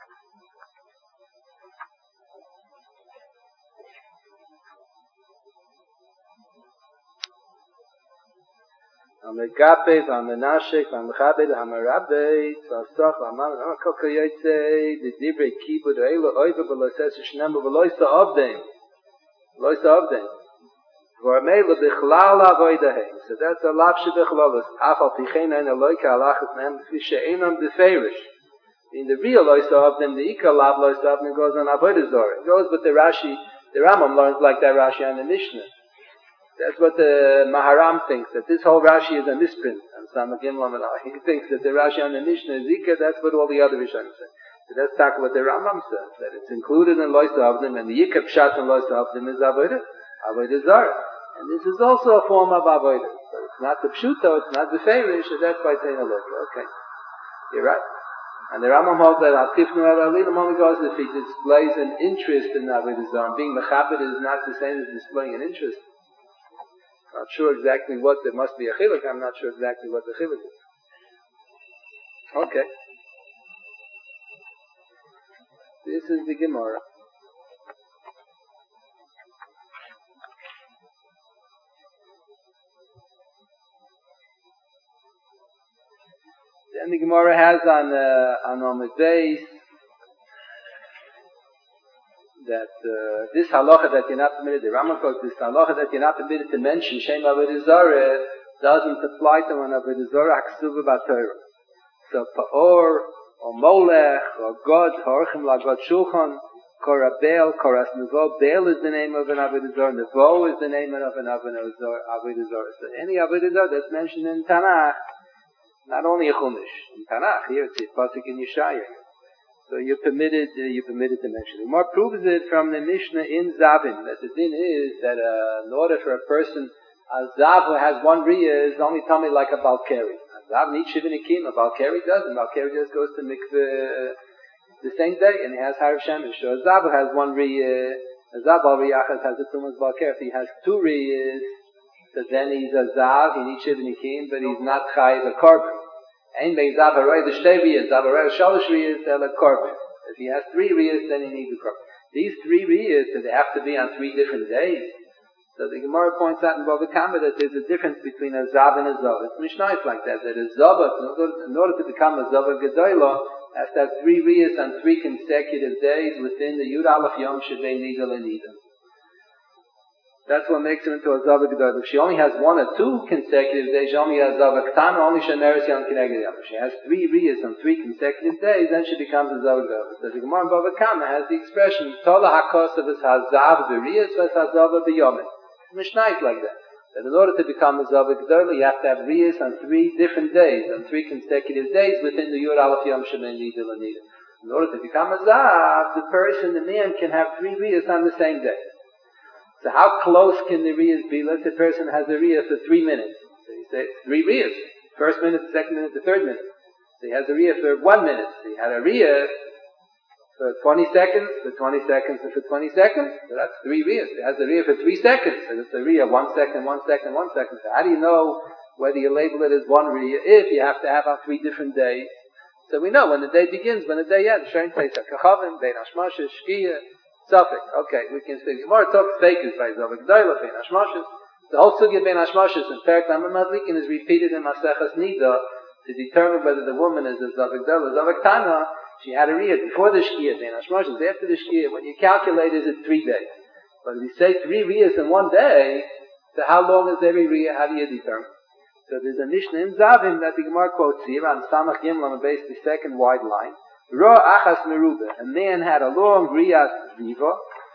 On the Gape, on the Nashik, on the Chabed, on the Rabbe, Tzasach, on the Kokoyotze, the Divrei Kibud, Eilo Oiva, B'Losesa Shnema, B'Loisa Avdeim. B'Loisa Avdeim. So that's a lav shebechlolos. Afal tichein ein eloika alachas men she'enam beferish. In the real loisa of them, the ikar lav loisa of them goes on avodah zarah. It goes with the Rashi. The Rambam learns like that Rashi on the Mishnah. That's what the Maharam thinks, that this whole Rashi is a misprint. And Samagim Lamanah, he thinks that the Rashi on the Mishnah is ikar. That's what all the other Rishonim say. So that's talk what the Rambam says, that it's included in loisa of them, and the ikar pshat in loisa of them is avodah, avodah zarah. And this is also a form of avodah. So it's not the pshuto, it's not the ferish, so that's why it's saying a look. Okay. You're right. And the Rambam holds that al tifnu el alilim only goes if he displays an interest in avodah zarah. Being mechabed is not the same as displaying an interest. Not sure exactly what, there must be a chiluk, I'm not sure exactly what the chiluk is. Okay. This is the Gemara. And the Gemara has on uh, on Omid Beis that uh, this halacha that you're not permitted, the Rambam quotes this halacha that you're not permitted to mention Shem Avodah Zarah doesn't apply to an Avodah Zarah Aksuva B'Torah. So Pa'or or Molech or God, Horchim La God Shulchan, Korah Beel, Koras Nevo. Beel is the name of an Avodah Zarah. Nevo is the name of an Avodah Zarah. So any Avodah Zarah that's mentioned in Tanakh, Not only a chumash in Tanakh, here it's a pasuk in Yeshaya. So you're permitted, uh, you're permitted to mention it. More proves it from the Mishnah in Zavim, that the din is that uh, in order for a person, a Zav who has one Riyah is only tummy like a Balkari. A Zav needs Shivinikim, a Balkari doesn't. Balkari just goes to mikveh the same day, and he has Harav Shemesh. So a Zav who has one Riyah, a Zav al Riyachas has a Tumas Balkari. If he has two Riyahs, so then he's a Zav, he needs Shivinikim, but he's not Chayiv a Korban. Ein bei Zav haroy the shtei riyas, Zav haroy shalosh riyas, el korban. If he has three riyas, then he needs a korban. These three riyas, do they have to be on three different days? So the Gemara points out in Bava Kama that there's a difference between a Zav and a Zav. It's mishnayos like that, that a Zav, in order to become a Zav Gedoyla, has to have three riyas on three consecutive days within the Yud Aleph Yom Shebei Nidal and Nidal. That's what makes her into a Zava Gedoyla. If she only has one or two consecutive days, she only has Zava Ketana, only Shemeres Yom Kineged Yom. If she has three Riyas on three consecutive days, then she becomes a Zava Gedoyla. So the Gemara in Bava Kama has the expression, Tola HaKosav is HaZav B'Riyas v'es HaZava B'Yomim. Mishnah is like that. That in order to become a Zava Gedoyla, you have to have Riyas on three different days, on three consecutive days within the Yud Aleph Yom Shemen Nidil and Nidil. In order to become a Zav, the person, the man, can have three Riyas on the same day. So how close can the riyas be? Let's say a person has a riyah for three minutes. So you say it's three riyas. First minute, the second minute, the third minute. So he has a riyah for one minute. So he had a riyah for twenty seconds, for twenty seconds, and for twenty seconds. So that's three riyas. He has a riyah for three seconds. So it's a riyah, one second, one second, one second. So how do you know whether you label it as one riyah if you have to have on three different days? So we know when the day begins, when the day ends. Shain says, Kachavim, Bein Hashmashes, Shkiya, Suffolk. Okay, we can speak. Gemara talks fakers by Zava Gedoyla, Bein Hashmashes. The whole sugya Bein Hashmashes in Perek Lamed Madlikin is repeated in Maseches Nida to determine whether the woman is a Zava Gedoyla. Zava Ketana, she had a riyah before the Shkiya, Bein Hashmashes. After the Shkiya, when you calculate, is it three days? But if you say three riyahs in one day, so how long is every riyah? How do you determine? So there's a Mishnah in Zavim that the Gemara quotes here on Samach Gimel on the base the second wide line. Ra achas meruba. A man had a long riyas ziva.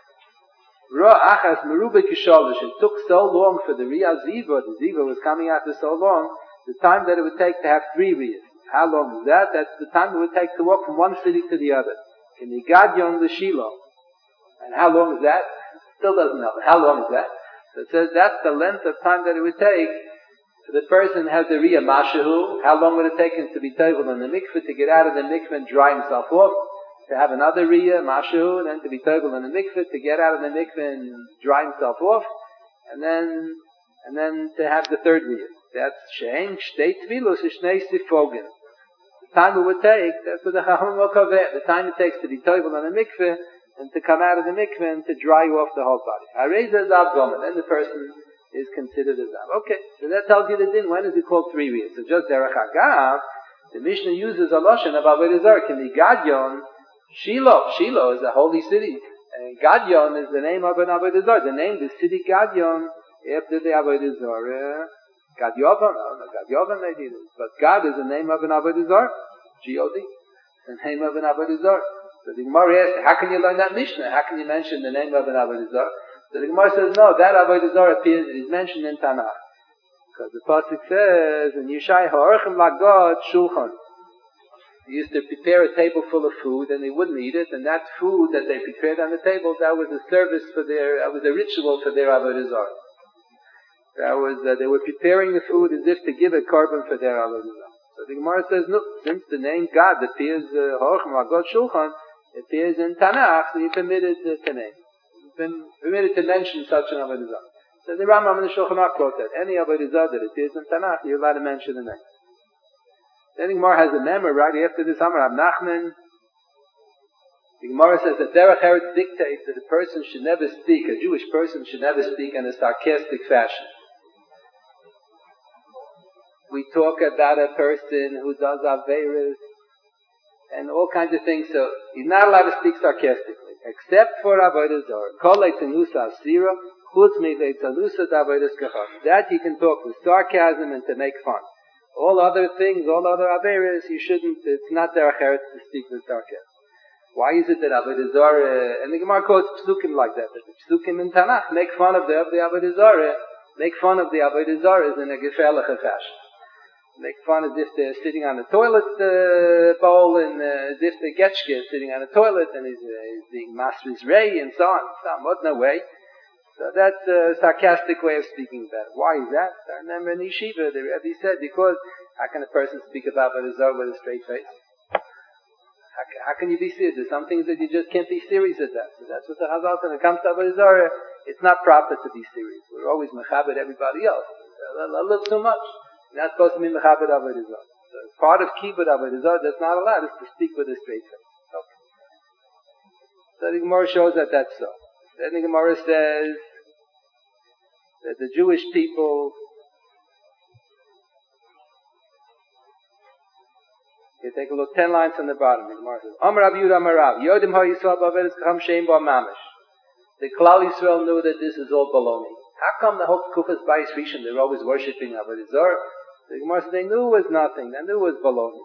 Ra achas meruba kishalish. It took so long for the riyas ziva. The ziva was coming after so long. The time that it would take to have three riyas. How long is that? That's the time it would take to walk from one city to the other. In the Gadyon the Shiloh. And how long is that? Still doesn't know. How long is that? So it says that's the length of time that it would take. The person has a riyah mashahu. How long would it take him to be tovel in the mikveh, to get out of the mikveh and dry himself off? To have another riyah mashahu, then to be tovel in the mikveh, to get out of the mikveh and dry himself off, and then and then to have the third riyah. That's shein shtei tvilos shnei sifogen. The time it would take, that's what the chacham will cover. The time it takes to be tovel in the mikveh and to come out of the mikveh and to dry you off the whole body. Hareza zav gomer. Then the person is considered a zav. Okay, so that tells you the din. When is it called three riyas? So just derech hagav, the Mishnah uses a lashon of avodah zarah. Can be Gadyon, Shiloh. Shiloh is a holy city, and Gadyon is the name of an avodah zarah. The name, the city Gadyon, after the avodah zarah, Gadyovan. No, no, Gadyovan maybe it is, but Gad is the name of an avodah zarah. G O D, the name of an avodah zarah. So the Gemara asks, how can you learn that Mishnah? How can you mention the name of an avodah zarah? So the Gemara says, no, that avodah zarah appears, is mentioned in Tanakh. Because the pasuk says, in Yeshai ha'orchem lagod shulchan. They used to prepare a table full of food, and they wouldn't eat it, and that food that they prepared on the table, that was a service for their, that was a ritual for their avodah zarah. That was, uh, they were preparing the food as if to give a korban for their avodah zarah. So the Gemara says, no, since the name God appears, ha'orchem lagod shulchan, appears in Tanakh, so you're permitted uh, to name. Been permitted to mention such an avodah zarah. So the Rambam and the Shulchan Aruch quote that any avodah zarah that appears in Tanakh, you're allowed to mention the name. Then the Gemara has a memory right after this. Amar Rav Nachman. The Gemara says that derech eretz dictates that a person should never speak, a Jewish person should never speak in a sarcastic fashion. We talk about a person who does aveirus and all kinds of things, so he's not allowed to speak sarcastically. Except for avodah zarah. Kol leitzanusa asira, chutz mi leitzanusa d'avodas kacham. That you can talk with sarcasm and to make fun. All other things, all other averas, you shouldn't, it's not derech eretz to speak with sarcasm. Why is it that avodah zarah, and the Gemara quotes psukim like that, that the psukim in Tanakh make fun of the, of the avodah zarah, make fun of the avodah zarah in a gefährliche fashion. Make fun as if they're sitting on a toilet uh, bowl, and uh, as if the Getchke is sitting on a toilet, and he's, uh, he's being Masris Ray, and so on. Some, what no way. So that's a sarcastic way of speaking about it. Why is that? I remember in Yeshiva, the Rebbe said, because how can a person speak about Avodah Zarah with a straight face? How can, how can you be serious? There's some things that you just can't be serious at that. So that's what the Chazal said. When it comes to Avodah Zarah, it's not proper to be serious. We're always mechabed everybody else. A, a, a little too much. You're not supposed to be mechabed Avodah Zarah. So part of kibbud Avodah Zarah that's not allowed is to speak with a straight face. Okay. So the Gemara shows that that's so. Then the Gemara says that the Jewish people, you take a look, ten lines from the bottom. The Gemara says, Amar Rav Yehuda Amar Rav, Yodim ha Yisrael ba'avedas k'cham she'im ba mamish. The Klal Yisrael knew that this is all baloney. How come the whole Kufas Bayis Rishon, they're always worshipping Avodah Zarah? The Gemara says they knew it was nothing. They knew it was baloney.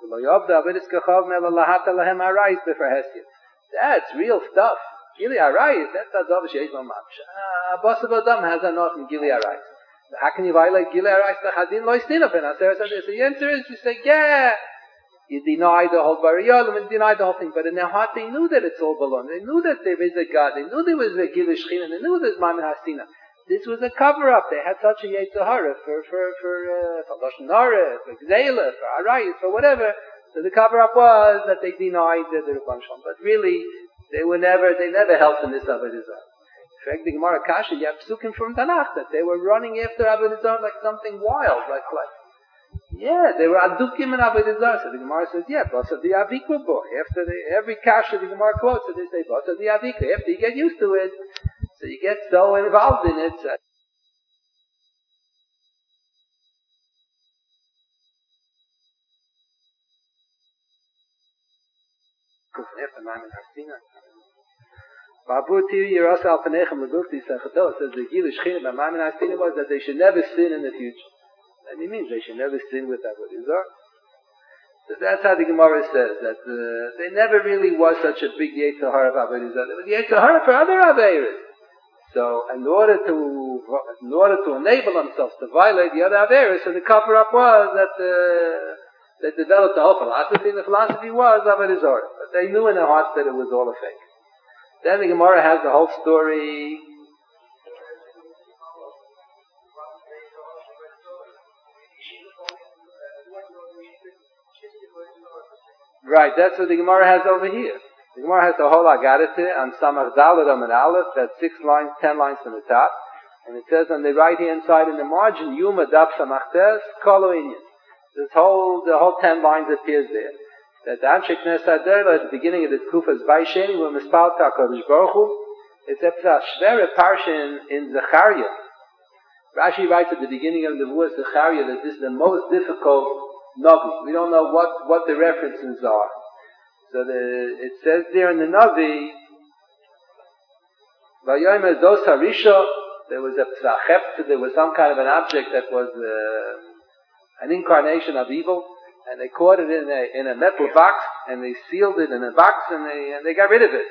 That's real stuff. Gili Arayis, that's Azav Sheish Mamash. Ah, Boss of Adam has a note in Gili Arayis. How can you violate Gili Arayis? The Chadin Lo Istinov in Aseret Sadeh. So the answer is, you say, yeah, you deny the whole Bariyah, and deny the whole thing. But in their heart, they knew that it's all balon. They knew that there is a God. They knew there was a Gili Shechina. They knew there's Maimon Hasina. This was a cover-up. They had such a Yetzirah for, for, for, uh, for Lashon Hara, for Gzeila, for Arayis, for whatever. So the cover-up was that they denied the Rebbeinu Shalom. But really, they were never, they never helped in this Avodah Zarah. In fact, the Gemara Kasha, you have psukim from Tanakh that they were running after Avodah Zarah like something wild, like, like, yeah, they were adukim in Avodah Zarah. So the Gemara says, yeah, Basa di Avikra bo. After the, every Kasha the Gemara quotes, so they say, Basa di Avikra. After you get used to it, so you get so involved in it, so after Maimon Hasina. Babur Tiri Yerasa Al Panechem Legufti Sechato says the Gil Shechina by Maimon Hasina was that they should never sin in the future. That means they should never sin with Avodah Zarah. So that's how the Gemara says that uh, there never really was such a big Yetzer Hara of Avodah Zarah. There was Yetzer Hara for other Aveiros. So in order to in order to enable themselves to violate the other Aveiros, so the cover up was that uh, they developed the whole philosophy, and the philosophy was Avodah Zarah. But they knew in their hearts that it was all a fake. Then the Gemara has the whole story. Right, that's what the Gemara has over here. The Gemara has the whole Agadite on Samach Dalet Amud Aleph, that's six lines, ten lines from the top. And it says on the right hand side in the margin, Yuma Daf Samachtes, Kolo Inyan. This whole, the whole ten lines appears there. That the Anshe Knesset Adela at the beginning of the Kufas Baisheni, when Mispal HaKadosh Baruch Hu, it's a Shvere Parsha in, in Zechariah. Rashi writes at the beginning of the Nevuah Zechariah that this is the most difficult Navi. We don't know what, what the references are. So the, it says there in the Navi, Vayomer Dos Harisha, there was a Psachep, there was some kind of an object that was uh, an incarnation of evil, and they caught it in a, in a metal box, and they sealed it in a box, and they, and they got rid of it.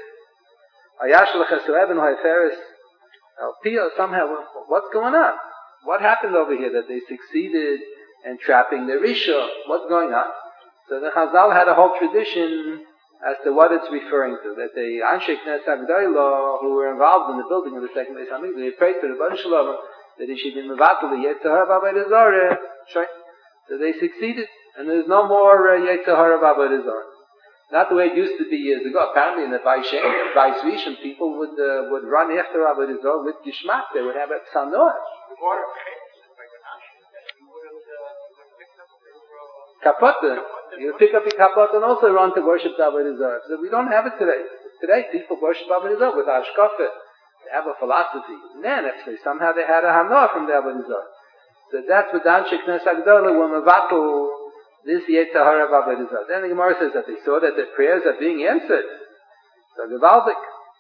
Somehow, what's going on? What happened over here that they succeeded in trapping the Risha? What's going on? So the Chazal had a whole tradition as to what it's referring to, that the Anshe Knesset Agdolah, who were involved in the building of the second Beis Hamikdash, they prayed to the Rebbeinu Shalom that he should be mevatel the Yetzer Hara b'Avodah Zarah. So they succeeded, and there's no more uh, Yetzer Hara b'Avodah Zarah. Not the way it used to be years ago. Apparently, in the Bayis Rishon, people would uh, would run after Avodah Zarah with Gishmak. They would have a psanor. Kapota. You pick up your kapot and also run to worship the Avodah Zarah. So we don't have it today. Today, people worship Avodah Zarah with Ashkafa. They have a philosophy. And then, if they, somehow they had a Hanoah from the Avodah Zarah. So that's what the Anshe Knesset Agdolah were mevatel this Yetzer Hara of Avodah Zarah. Then the Gemara says that they saw that their prayers are being answered. So Gevaldik.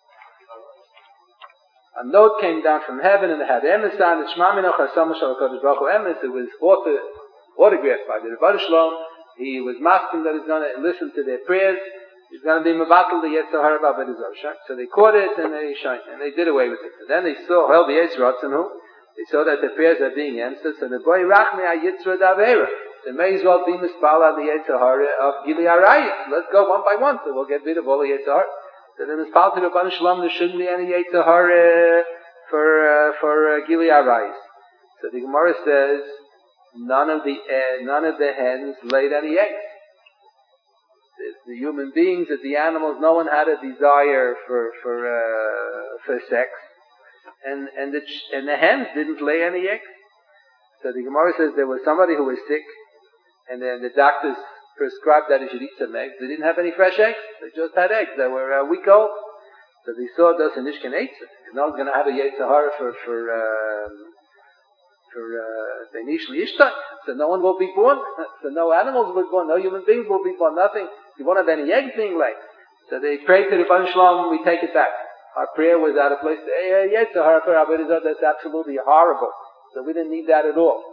A note came down from heaven and it had emes on it. Shema Minoch HaSama Shal HaKadosh Baruch Hu emes. It was author, autographed by the Rebbeinu Shalom. He was masking that he's going to listen to their prayers. He's going to be mevatel the Yetzer Hara of Avodah Zarah. So they caught it and they and they did away with it. And then they saw Hel B'Yetz Ratzonu. They saw that the prayers are being answered. So the boy Rachmi HaYitzra D'Avera. So may as well be mispal on the Yetzer Hara of Gili Arayis. Let's go one by one, so we'll get rid of all the Yetzer Hara. So then mispal to the Rabban Shalom, there shouldn't be any Yetzer Hara for, uh, for uh, Gili Arayis. So the Gemara says, none of the, uh, none of the hens laid any eggs. The, the human beings, the animals, no one had a desire for, for, uh, for sex. And, and the, and the hens didn't lay any eggs. So the Gemara says there was somebody who was sick, and then the doctors prescribed that he should eat some eggs. They didn't have any fresh eggs. They just had eggs. They were a week old. So they saw those in Ishkan Eitzah. No one's going to have a Yetzer Hara for, for, um, for, uh, Benishli Ishtai. So no one will be born. So no animals will be born. No human beings will be born. Nothing. You won't have any eggs being laid. So they prayed to the Rabban Shalom, we take it back. Our prayer was out of place. Hey, Yetzer Hara for Avodah Zarah, that's absolutely horrible. So we didn't need that at all.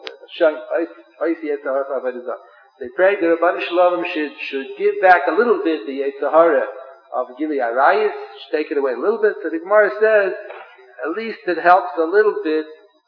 They prayed the Rabban Shalom should, should give back a little bit the Yetzer Hara of Gili Arayis, should take it away a little bit. So the Gemara says, at least it helps a little bit.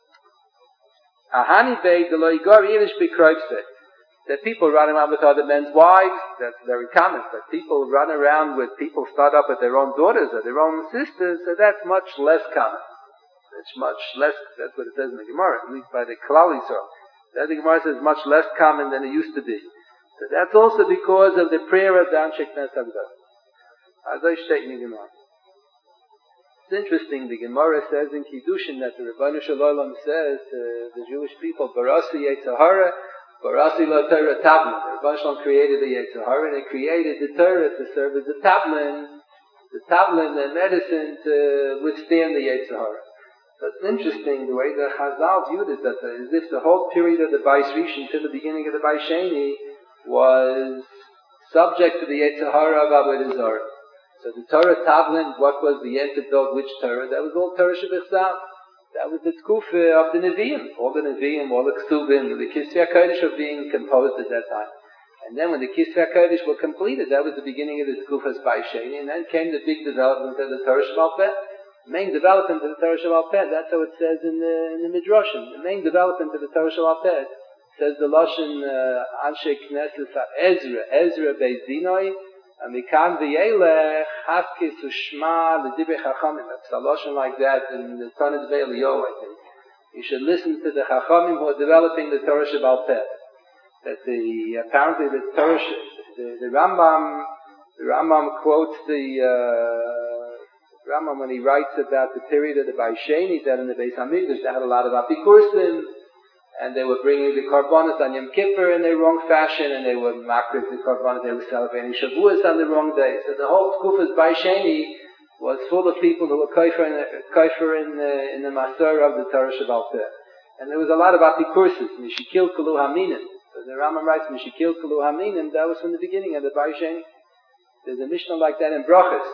Ahani beg the loigar yinish bikroivse. That people run around with other men's wives, that's very common. But people run around with, people start up with their own daughters or their own sisters, so that's much less common. It's much less, that's what it says in the Gemara, at least by the Klal Yisrael. That the Gemara says much less common than it used to be. So that's also because of the prayer of the Anshe Knesset Hagdolah. As I state in the Gemara. It's interesting, the Gemara says in Kiddushin that the Rebbeinu Shalom says to the Jewish people, Barasi Yetzer Hara, Barasi La Torah Tablan. The Rebbeinu Shalom created the Yetzer Hara and he created the Torah to serve as the Tablan, the Tablan, the medicine to withstand the Yetzer Hara. So it's interesting the way the Chazal viewed it, that the, as if the whole period of the Bais Rishon to the beginning of the Bais Sheni was subject to the Yetzer Hara of Avodah Zarah. So the Torah Tavlin, what was the antidote, which Torah? That was all Torah Shebichsav. That was the Tkufa of the Nevi'im. All the Nevi'im, all the Ksubim, the Kisvei HaKodesh were being composed at that time. And then when the Kisvei HaKodesh were completed, that was the beginning of the Tkufa's Bais Sheni, and then came the big development of the Torah Shemal Peh. The main development of the Torah Shemal Peh, that's how it says in the, in the Midrashim. The main development of the Torah Shemal Peh says the Lashon uh, Anshe Knesset Ezra, Ezra Beis Dinoi, Amikan v'yelech haskis u'shma l'divrei chachamim. It's a lashon like that in the Tanit Ve'Eliyahu, I think. You should listen to the chachamim who are developing the Torah Shebal Peh. That the apparently the Torah, the, the Rambam, the Rambam quotes the uh, Rambam when he writes about the period of the Bais Sheni, that in the Beis Hamikdash they had a lot of apikursim, and they were bringing the Karbonos on Yom Kippur in the wrong fashion, and they were makriv the Karbonos, they were celebrating Shavuos on the wrong day. So the whole Tkufa's Bais Sheni was full of people who were kaifer in, kaifer in, the, in the Masor of the Torah Shebal Peh. And there was a lot of apikursis, Mishikil Kulu Haminim. So the Rambam writes, Mishikil Kulu Haminim, that was from the beginning of the Bais Sheni. There's a Mishnah like that in Brachas.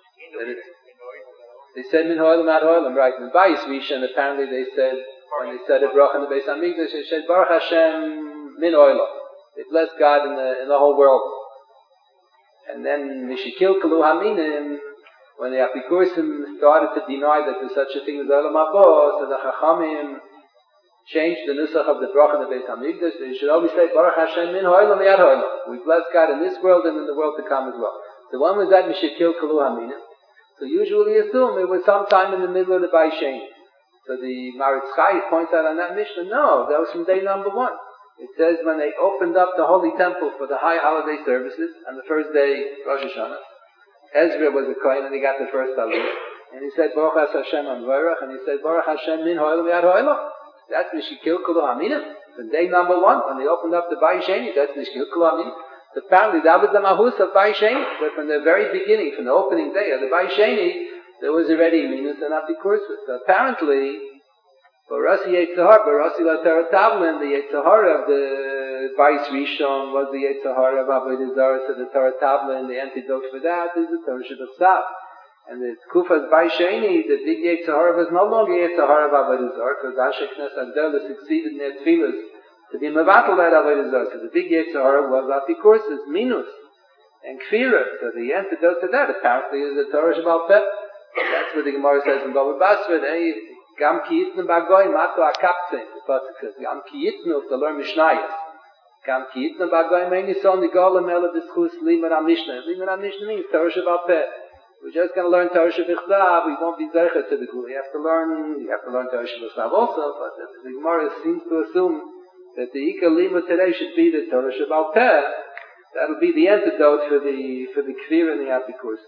They said Min Ha'olam Ad Ha'olam, right? In Bais Rishon, apparently they said, when they said a bracha in the Beis Hamikdash, they said Baruch Hashem Min Ha'olam. They blessed God in the in the whole world. And then Mishikil Kalu Haminim, when the Apikursim started to deny that there's such a thing as Olam Haba, so the Chachamim changed the nusach of the bracha in the Beis Hamikdash. They should always say Baruch Hashem Min Ha'olam Yad Ha'olam. We bless God in this world and in the world to come as well. So one was that Mishikil Kalu Haminim. So usually assume it was sometime in the middle of the Bais Sheni. So the Maritz Chai points out on that Mishnah, no, that was from day number one. It says when they opened up the Holy Temple for the high holiday services, on the first day, Rosh Hashanah, Ezra was a Kohen and he got the first Aliyah. And he said, Baruch Hashem Amvarach, and he said, Baruch Hashem Min Ha'olam Yad Ha'olam. That's Mishikil Kulu Haminim. From day number one, when they opened up the Bais Sheni, that's Mishikil Kulu Haminim. So apparently that was the Mahus of Bais Sheni, but from the very beginning, from the opening day of the Bais Sheni, there was already minus and apikursus. So apparently, Barasi Yetzer Hara, Barasi La Torah Tavlin, the Yetzer Hara of the Bais Rishon was the Yetzer Hara of Avodah Zarah, so the Torah Tavlin, the antidote for that is the Torah Shebechsav. And the Kufa's Bais Sheni, the big Yetzer Hara was no longer Yetzer Hara of Avodah Zarah, because Anshe Knesset Hagdolah succeeded in their tefillas to be mevatel that Avodah Zarah. So the big Yetzer Hara was apikursus, minus, and kfira. So the antidote to that apparently is the Torah Shebal Peh. That's what the Gemara says in Baba Basra. Hey, Gam ki yitnu bagoy mato akaptzein. The pasuk says Gam ki yitnu to learn Mishnayos. Kam kitna bagoy meini son the golem el b'schus liman amishna. Liman amishna means Torah Shabbat Peh. We're just going to learn Torah Shabbat. We won't be zecher to the gul. You have to learn. You have to learn Torah Shabbat also. But the, the Gemara seems to assume that the Ika Lima today should be the Torah Shabbat Peh. That'll be the antidote for the for the Kfir and the Apikourses.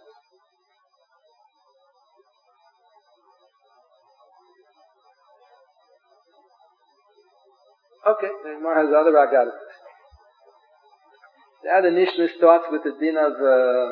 Okay, the Gemara has other agadas. The other Mishnah starts with the din of uh,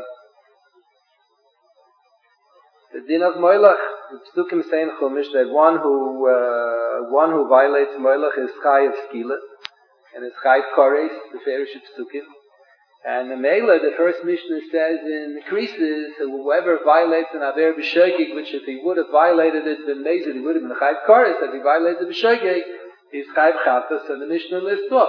the din of Moilach. The Psukim say in Chumash that one who uh, one who violates Moilach is Chai of Skila and is Chai of Kores, the Ferish Psukim. And the Mela, the first Mishnah says in Krisis, whoever violates an Aver B'Shogeg, which if he would have violated it been Mezid, he would have been Chai of Kores. If he violates the B'Shogeg, he's Chai of Chatas. So the Mishnah lists off.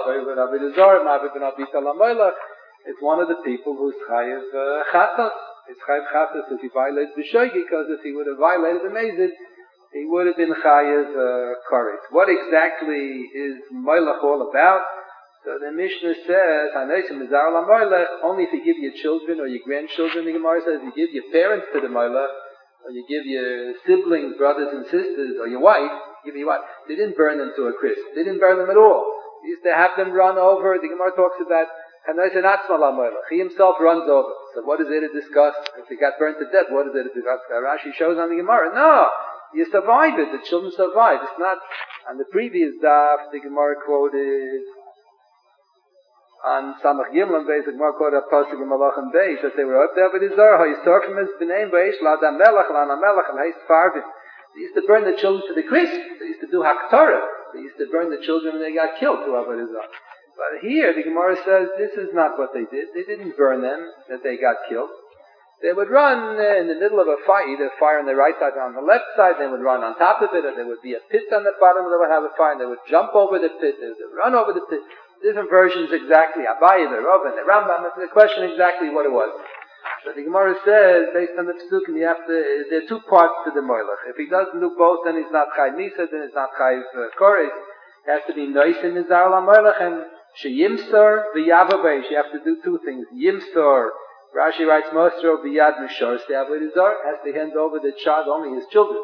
It's one of the people who's Chai of uh, Chatas. It's Chai of Chatas if he violates B'Shogeg, because if he would have violated the Mezid, he would have been Chai of uh, Kores. What exactly is Moilach all about? So the Mishnah says, only if you give your children or your grandchildren, the Gemara says, if you give your parents to the Moilach, or you give your siblings, brothers and sisters, or your wife, give your wife, they didn't burn them to a crisp. They didn't burn them at all. They used to have them run over. The Gemara talks about, he himself runs over. So what is there to discuss? If he got burned to death, what is there to discuss? Rashi shows on the Gemara, no, you survive it. The children survive. It's not, on the previous daf, the Gemara quoted, on Samach Gimel and Beis, the Gemara quoted a pasuk in Malach and Beis that they were up there, but it's there, how you saw from his b'neim Beis, la da melech, la na melech, and heis farvim. They used to burn the children to the crisp. They used to do haktorah. They used to burn the children when they got killed to Avodah. But here, the Gemara says, this is not what they did. They didn't burn them, that they got killed. They would run uh, in the middle of a fire, either fire on the right side or on the left side. They would run on top of it, or there would be a pit on the bottom, they would have a fire, and they would jump over the pit, they would run over the pit. Different versions exactly, Abaye, the Rav, and the Rambam, the question exactly what it was. So the Gemara says, based on the Psukim, you have to, there are two parts to the Moilach. If he doesn't do both, then he's not Chai Misa, then he's not Chai uh, Kores. It has to be Nois in Nizar la Moilach, and Sheyimsor v'Yavabesh. You have to do two things. Yimsor, Rashi writes, Mosro v'Yad Mishor, has to hand over the child, only his children.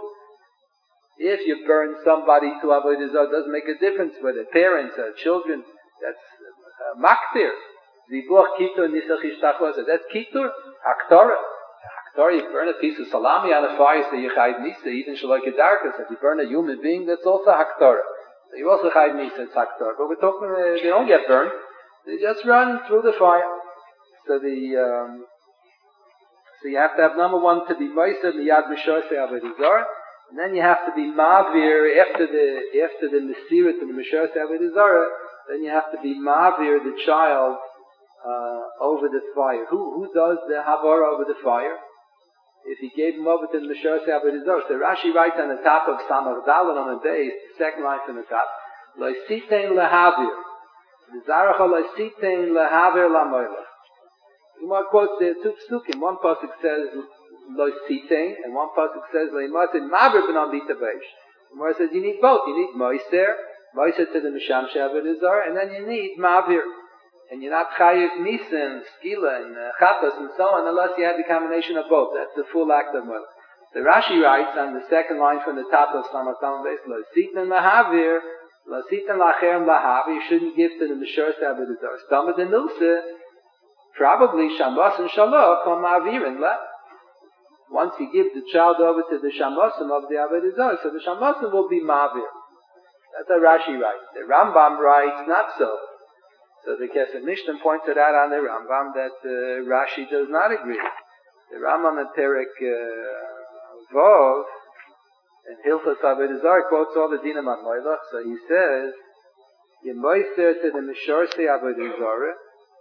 If you burn somebody to Avodah Zarah, it doesn't make a difference whether parents or children. That's uh, maktir. Zibuach kitur nisach ishtachwa. So that's kitur. Haktorah. Haktorah, you burn a piece of salami on a fire, so you chayv nisa, even shaloi kedarkas. If you burn a human being, that's also haktorah. So you also chayv nisa, it's haktorah. But we're talking, uh, they don't get burned. They just run through the fire. So the, um, so you have to have number one to be moiser, miyad mishor se avodah zarah. And then you have to be ma'avir after the, after the mesirat and the mishor se avodah zarah. Then you have to be ma'avir the child uh, over the fire. Who who does the havara over the fire? If he gave him over to the Mishor Avodah Zarah. So Rashi writes on the top of Samach Daled on the base, the second line from the top, Lo sitein lehavir. V'zaracha lo sitein lehavir lamoilach. The Gemara quotes there two psukim. One pasuk says Lo sitein, and one pasuk says Lo imatzin ma'avir b'nam b'itabesh. The Gemara says you need both. You need moiser, moiser to the Misham Avodah Zarah, and then you need ma'avir. And you're not chayiv misa and skila and uh, chatas and so on unless you have the combination of both. That's the full act of moilach. The Rashi writes on the second line from the top of Slamatam Beis, Lo sitan lahavir, lo sitan lacherem lahavir. You shouldn't give to the Mishor Avodah Zarah. Stamad and Nilsa, probably Shambas and Shalom come ma'avirin la. Once you give the child over to the Shambasim of the Avodah Zarah, so the Shambasim will be ma'avir. That's what Rashi writes. The Rambam writes not so. So the Kesef Mishnah points it out on the Rambam that uh, Rashi does not agree. The Rambam in Perek uh, Vov in Hilchos Avodah Zarah quotes all the dinim on Moilach. So he says, "Yemoiser to the Mishorse Avodah Zarah."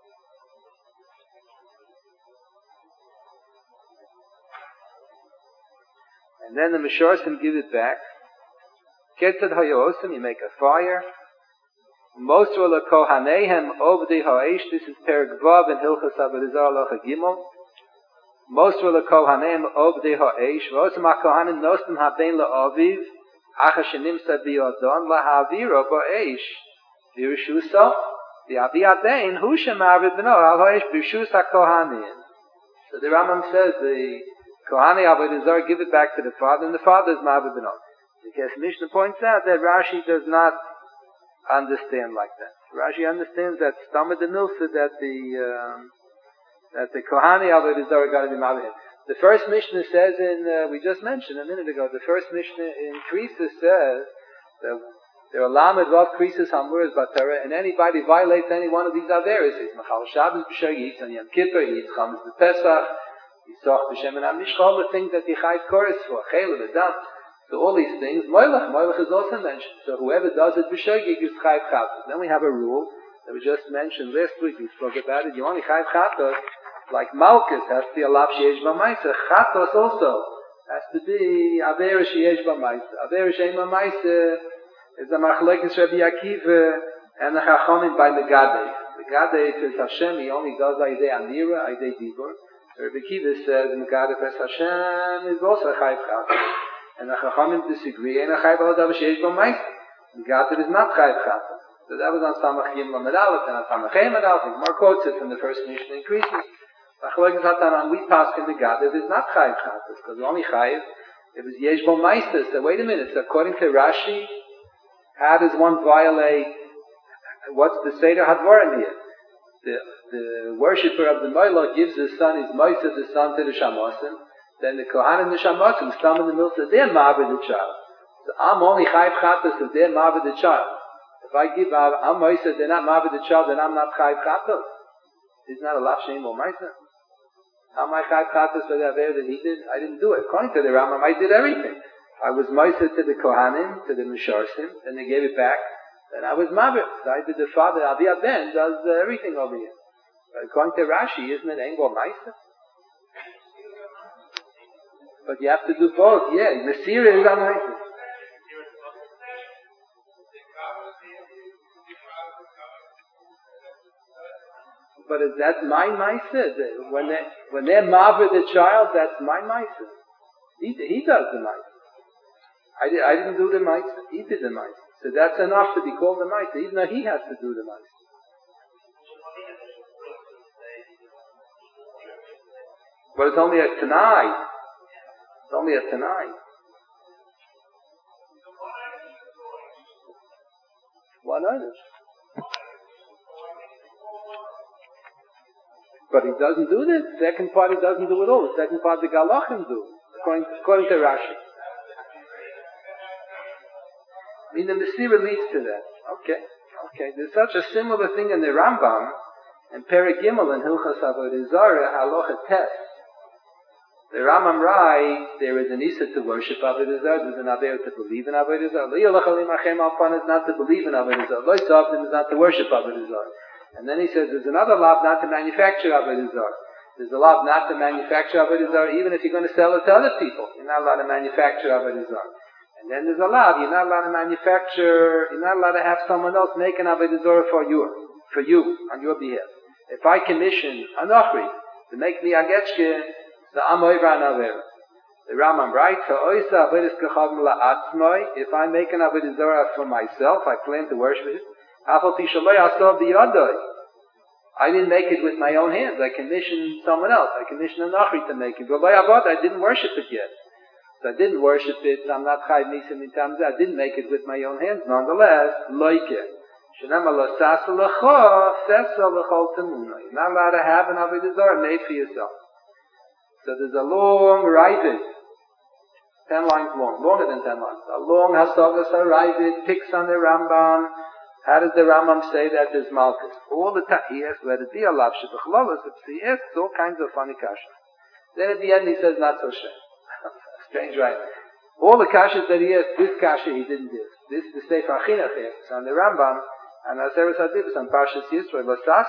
And then the Mishorsim give it back. Ketzad Hayosim, you make a fire. Mosra lekohanehem obdi ha'esh. This is Perek Vav in Hilchos Avodah Zarah Halacha Gimel. Mosra lekohanehem obdi ha'esh. V'osam ha'kohanim nostim ha'bein la'aviv acha shenimsa bi'odon la'haviro ba'esh. Virushusa. the Aviadain, who shemavid b'no, al ha'esh b'shus ha'kohanim. So the Rambam says the Kohani Avodah Zarah give it back to the father, and the father is Ma'avid b'no. Because Mishnah points out that Rashi does not understand like that. Rashi understands that Stamad the Milsa that the um, that the Kohani Avodah Zarah got to be Ma'avid. The first Mishnah says in uh, we just mentioned a minute ago. The first Mishnah in Krisis says that there are Lamed Vav Krisis Hamuras Batara, and anybody violates any one of these Averis. He's Machal Shabbos B'Shar Yitz, and Yom Kippur, he eats Chametz B'Pesach, he Soch B'Shem and HaMishcha, all the things that he Chayv Koros for, Chayla V'Dam. So all these things, Moilach, Moilach is also mentioned. So whoever does it B'Shar Yitz is Chayv Chatos. Then we have a rule that we just mentioned last week, we spoke about it, you only Chayv Chatos, like Malkus has to be a Lav Sheyesh B'Maisa, Chatos also has to be Aver Sheyesh B'Maisa. Aver Sheyesh B'Maisa is a machlekes Rabbi Akiva and the Chachamim by Megadeh. Megadeh says Hashem, he only does Aidei Amira, Aidei Dibur. Rabbi Akiva says Megadeh says Hashem is also a Chayv Chatos. And the Chachamim disagree, and a Chayv Hadav Sheish B'Maisa. Megadeh is not Chayv Chatos. So that was on Samach Yim Lamed Aleph, and on Samach Yim Lamed Aleph. More quotes it from the first Mishnah increases. Machlekes Hatanan, we pass in Megadeh is not Chayv Chatos, because only Chayv, it was Yesh B'Maisa. So wait a minute, so according to Rashi, how does one violate, what's the Seder Hadvarim here? The, the worshipper of the Moilach gives his son, his Moisa, the son to the Shamosim. Then the Kohanim and the Shamosim, some in the middle, they're Ma'avid the child. So I'm only Chayv Chatos if they're Ma'avid the child. If I give, I'm Moisa, they're not Ma'avid the child, then I'm not Chayv Chatos. He's not a Lav Shem or Moisa. How am I Chayv Chatos for that there that he did? I didn't do it. According to the Rambam, I did everything. I was Moisa to the Kohanim, to the Misharsim, then they gave it back, then I was Mavir. So I did the father, Aviyah Ben, does uh, everything over here. But according to Rashi, isn't it Engel Maisa? But you have to do both, yeah. Nasira is on Maisa. But is that my Maisa? When, they, when they're Mavir the child, that's my Maisa. He, he does the Maisa. I, did, I didn't do the Maisa. He did the Maisa. So that's enough to be called the Maisa, even though he has to do the Maisa. But it's only a Tanai. It's only a Tanai. One other. But he doesn't do this. The second part he doesn't do it all. The second part the Galachim do, according, according to Rashi. I mean, the Mesira leads to that. Okay, okay. There's such a similar thing in the Rambam, and Perek Gimel in Hilchas Avodah Zarah, Halacha Tes. The Rambam writes, there is an Isa to worship Avodah Zarah, there's an Aver to believe in Avodah Zarah. Li'yolach alim achem alpan is not to believe in Avodah Zarah. Lois Avdim is not to worship Avodah Zarah. And then he says, there's another law not to manufacture Avodah Zarah. There's a law not to manufacture Avodah Zarah, even if you're going to sell it to other people. You're not allowed to manufacture Avodah Zarah. And then there's a law, you're not allowed to manufacture, you're not allowed to have someone else make an Avodah Zarah for you, for you, on your behalf. If I commission a Nochri to make me a Getchke, so I'm over an Aver. The Rambam writes, if I make an Avodah Zarah for myself, I plan to worship it, I didn't make it with my own hands. I commissioned someone else. I commissioned a Nochri to make it. But I didn't worship it yet. So I didn't worship it, so I'm not chayv nisim mitam. I didn't make it with my own hands. Nonetheless, loike. Shenema lo sasa lecho, sesa lechol temuna. You're not allowed to have an Avodah Zarah made for yourself. So there's a long Ravid, ten lines long, longer than ten lines. A long Hasagas Ravid picks on the Rambam. How does the Rambam say that there's Malkus? All the time he asks, let it be a lav shebechlolos. He asks all kinds of funny kashas. Then at the end he says, not so strange. Strange, right? All the kashas that he asked, this kasha he didn't do. This is the Sefer Achinach asks on the Rambam, and Aseres Hadibus on Parshas Yisro.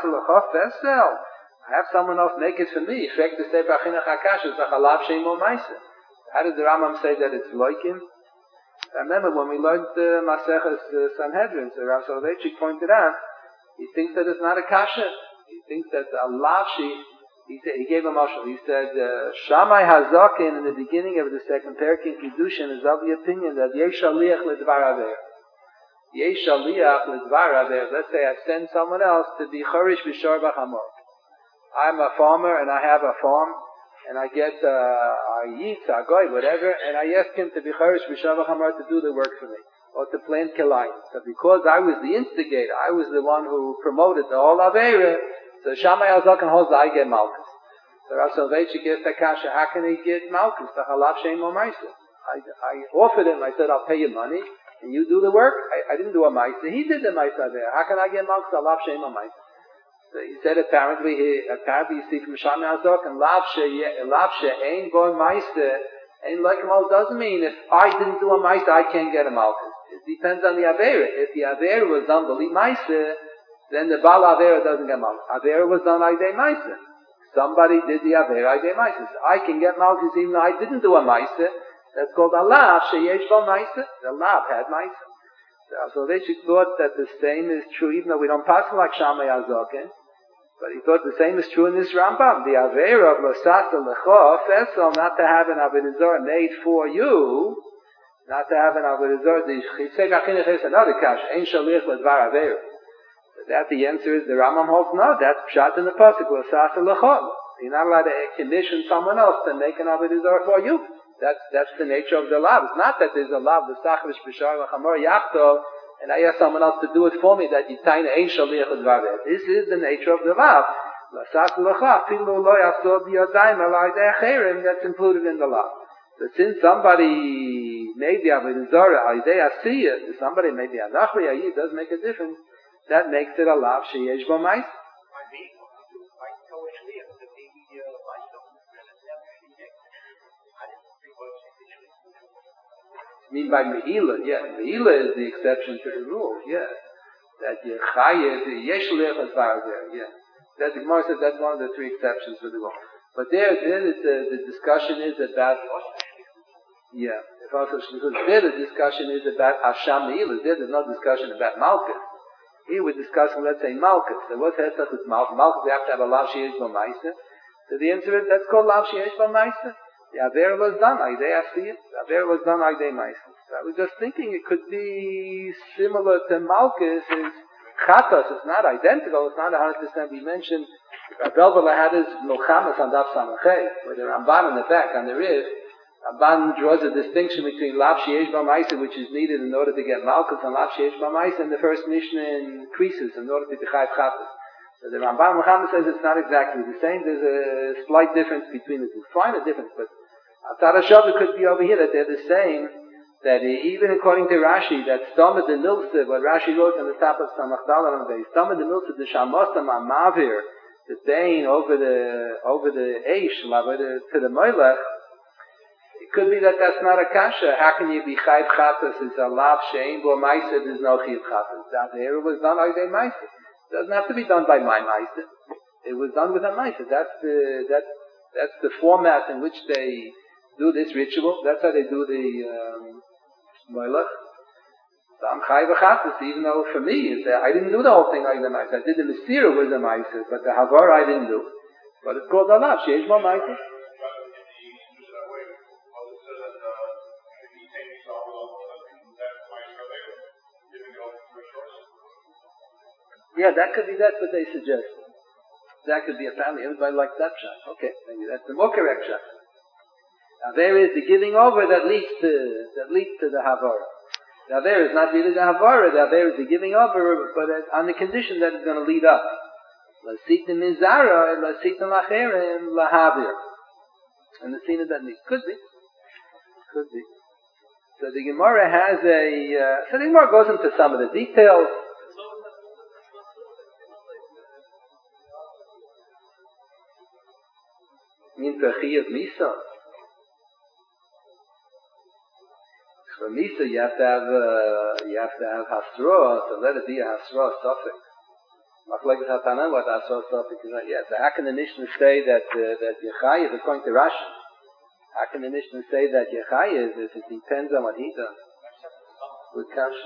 I have someone else make it for me. Frek the Sefer Achinach HaKasha, Zachalav Shemo Maisa. How does the Rambam say that it's loikim? I remember when we learned the uh, Maseches uh, Sanhedrin, so Rav Soloveitchik pointed out, he thinks that it's not a kasha. He thinks that a lavshi, he said, he gave a mashal. He said, uh, Shammai Hazakin in the beginning of the second parak in Kiddushin is of the opinion that Yesh Shaliach Ledvar Aver. Yesh Shaliach L'Dvar Aver. Let's say I send someone else to be Chorish B'Shor B'Chamor. I'm a farmer and I have a farm, and I get uh, a Yitz, a Goy, whatever, and I ask him to be Chorish B'Shor B'Chamor to do the work for me, or to plant Kelayim. So because I was the instigator, I was the one who promoted the whole Avera, so Shammai Hazaken holds that I get Malkus. So Rav Soloveitchik gets the kasha, how can he get Malkus? The Halav Shem O Maisa. I, I offered him, I said, I'll pay you money, and you do the work. I, I didn't do a Maisa. He did the Maisa there. How can I get Malkus? Halav Shem O Maisa. So he said apparently, he, apparently you see from Shammai Hazaken, Lav She ain't going Maisa, ain't like Mal doesn't mean if I didn't do a Maisa, I can't get a Malkus. It depends on the Avera. If the Avera was done B'li Maisa, then the Bal Avera doesn't get Malkus. Avera was done Aydei Maisa. Somebody did the Avera Aydei Maisa. So I can get Malkus even though I didn't do a Maisa. That's called a Lav Sheyesh Bo Maisa. The Lav had Maisa. So they thought that the same is true, even though we don't pass like Shammai Hazaken. But he thought the same is true in this Rambam. The Avera of Losasa Lecho Fesel, not to have an Avodah Zarah made for you, not to have an Avodah Zarah. The Chitzei V'Achinuch is another kash. Ein Shalich L'Dvar Avera. That the answer is the Rambam holds no. That's pshat in the pasuk. Losasa Lecho. You're not allowed to commission someone else to make an Avodah Zarah for you. That's that's the nature of the lav. It's not that there's a lav L'Sachrish B'Shar L'Chamor Yachtov, and I ask someone else to do it for me, that Yitaina ain't Shaliach L'Dvar. This is the nature of the lav. L'Sas L'Cha, Filu Lo Yasod B'Yadayim Alay De'acherim, that's included in the lav. So since somebody made the Avodah Zarah, Alay Asiyah, somebody made the Anachri Ayid, does make a difference, that makes it a lav Sheyesh Bo Mais. I mean by Me'ila, yeah. Me'ila is the exception to the rule, yeah. That Yechayev, the Yeshlech is there, yeah. That the Gemara says that's one of the three exceptions for the rule. But there, there is a, the discussion is about, yeah. If also there, the discussion is about Hasham Me'ila. There, there's no discussion about Malkus. Here we're discussing, let's say, Malkus. So what's Hetzach with Malkus? Malkus, we have to have a Lav Sheyesh Bo Maisa. So the answer is, that's called Lav Sheyesh Bo Maisa. The Avera was done, Aydei Asiyah. The Avera was done, Aydei Maisa. So I was just thinking it could be similar to Malkus, is Chatos. It's not identical, it's not one hundred percent. We mentioned, Rabbi had his Milchamas on Daf Samachay, where the Ramban in the back, on the Riv, Ramban draws a distinction between Lav Sheyesh Bo Maisa, which is needed in order to get Malkus, and Lav Sheyesh Bo Maisa, and the first Mishnah increases in order to be Chayv Chatos. So the Ramban Muhammad says it's not exactly the same. There's a slight difference between the two. Find a difference, but Atar HaShavah could be over here that they're the same. That even according to Rashi, that Stomach the Milsa, what Rashi wrote on the top of Samach Dalar on the base, Stomach the Milsa, the Shamosam Amavir, the Dain over the over the Eish, to the Moilech. It could be that that's not a kasha. How can you be Chayv Chatas? It's a Lav Shein Bo Maisa. There's no Chayv Chatas. That here was done by Maisa. It doesn't have to be done by my Maisa. It was done with a Maisa. That's the that's that's the format in which they do this ritual. That's how they do the um, Moilach. So I'm Chayv Chatas, even though for me, it's, uh, I didn't do the whole thing like the Maisa. I did the Mesira with the Maisa, but the Havar I didn't do. But it's called Allah, Sheyesh Bo Maisa. Yeah, that could be, that's what they suggest. That could be apparently, everybody likes that shot. Okay, maybe that's the more correct shot. Now there is the giving over that leads to, that leads to the Havara. Now there is not really the Havara, now there is the giving over, but on the condition that it's going to lead up. L'sitim mizara, l'sitim lacherim, lahavir. And the scene that needs. Could be. Could be. So the Gemara has a, uh, so the Gemara goes into some of the details. In Pechiyat Misa. For Misa, you have to have uh, you have to have Hasra, so let it be a Hasra suffix. Machlekes Hatanan, what Hasra suffix is? Yes. So how can the Mishnah say that uh, that Yechayev, according to Rashi, how can the Mishnah say that Yechayev if it depends on what he does with Kasha?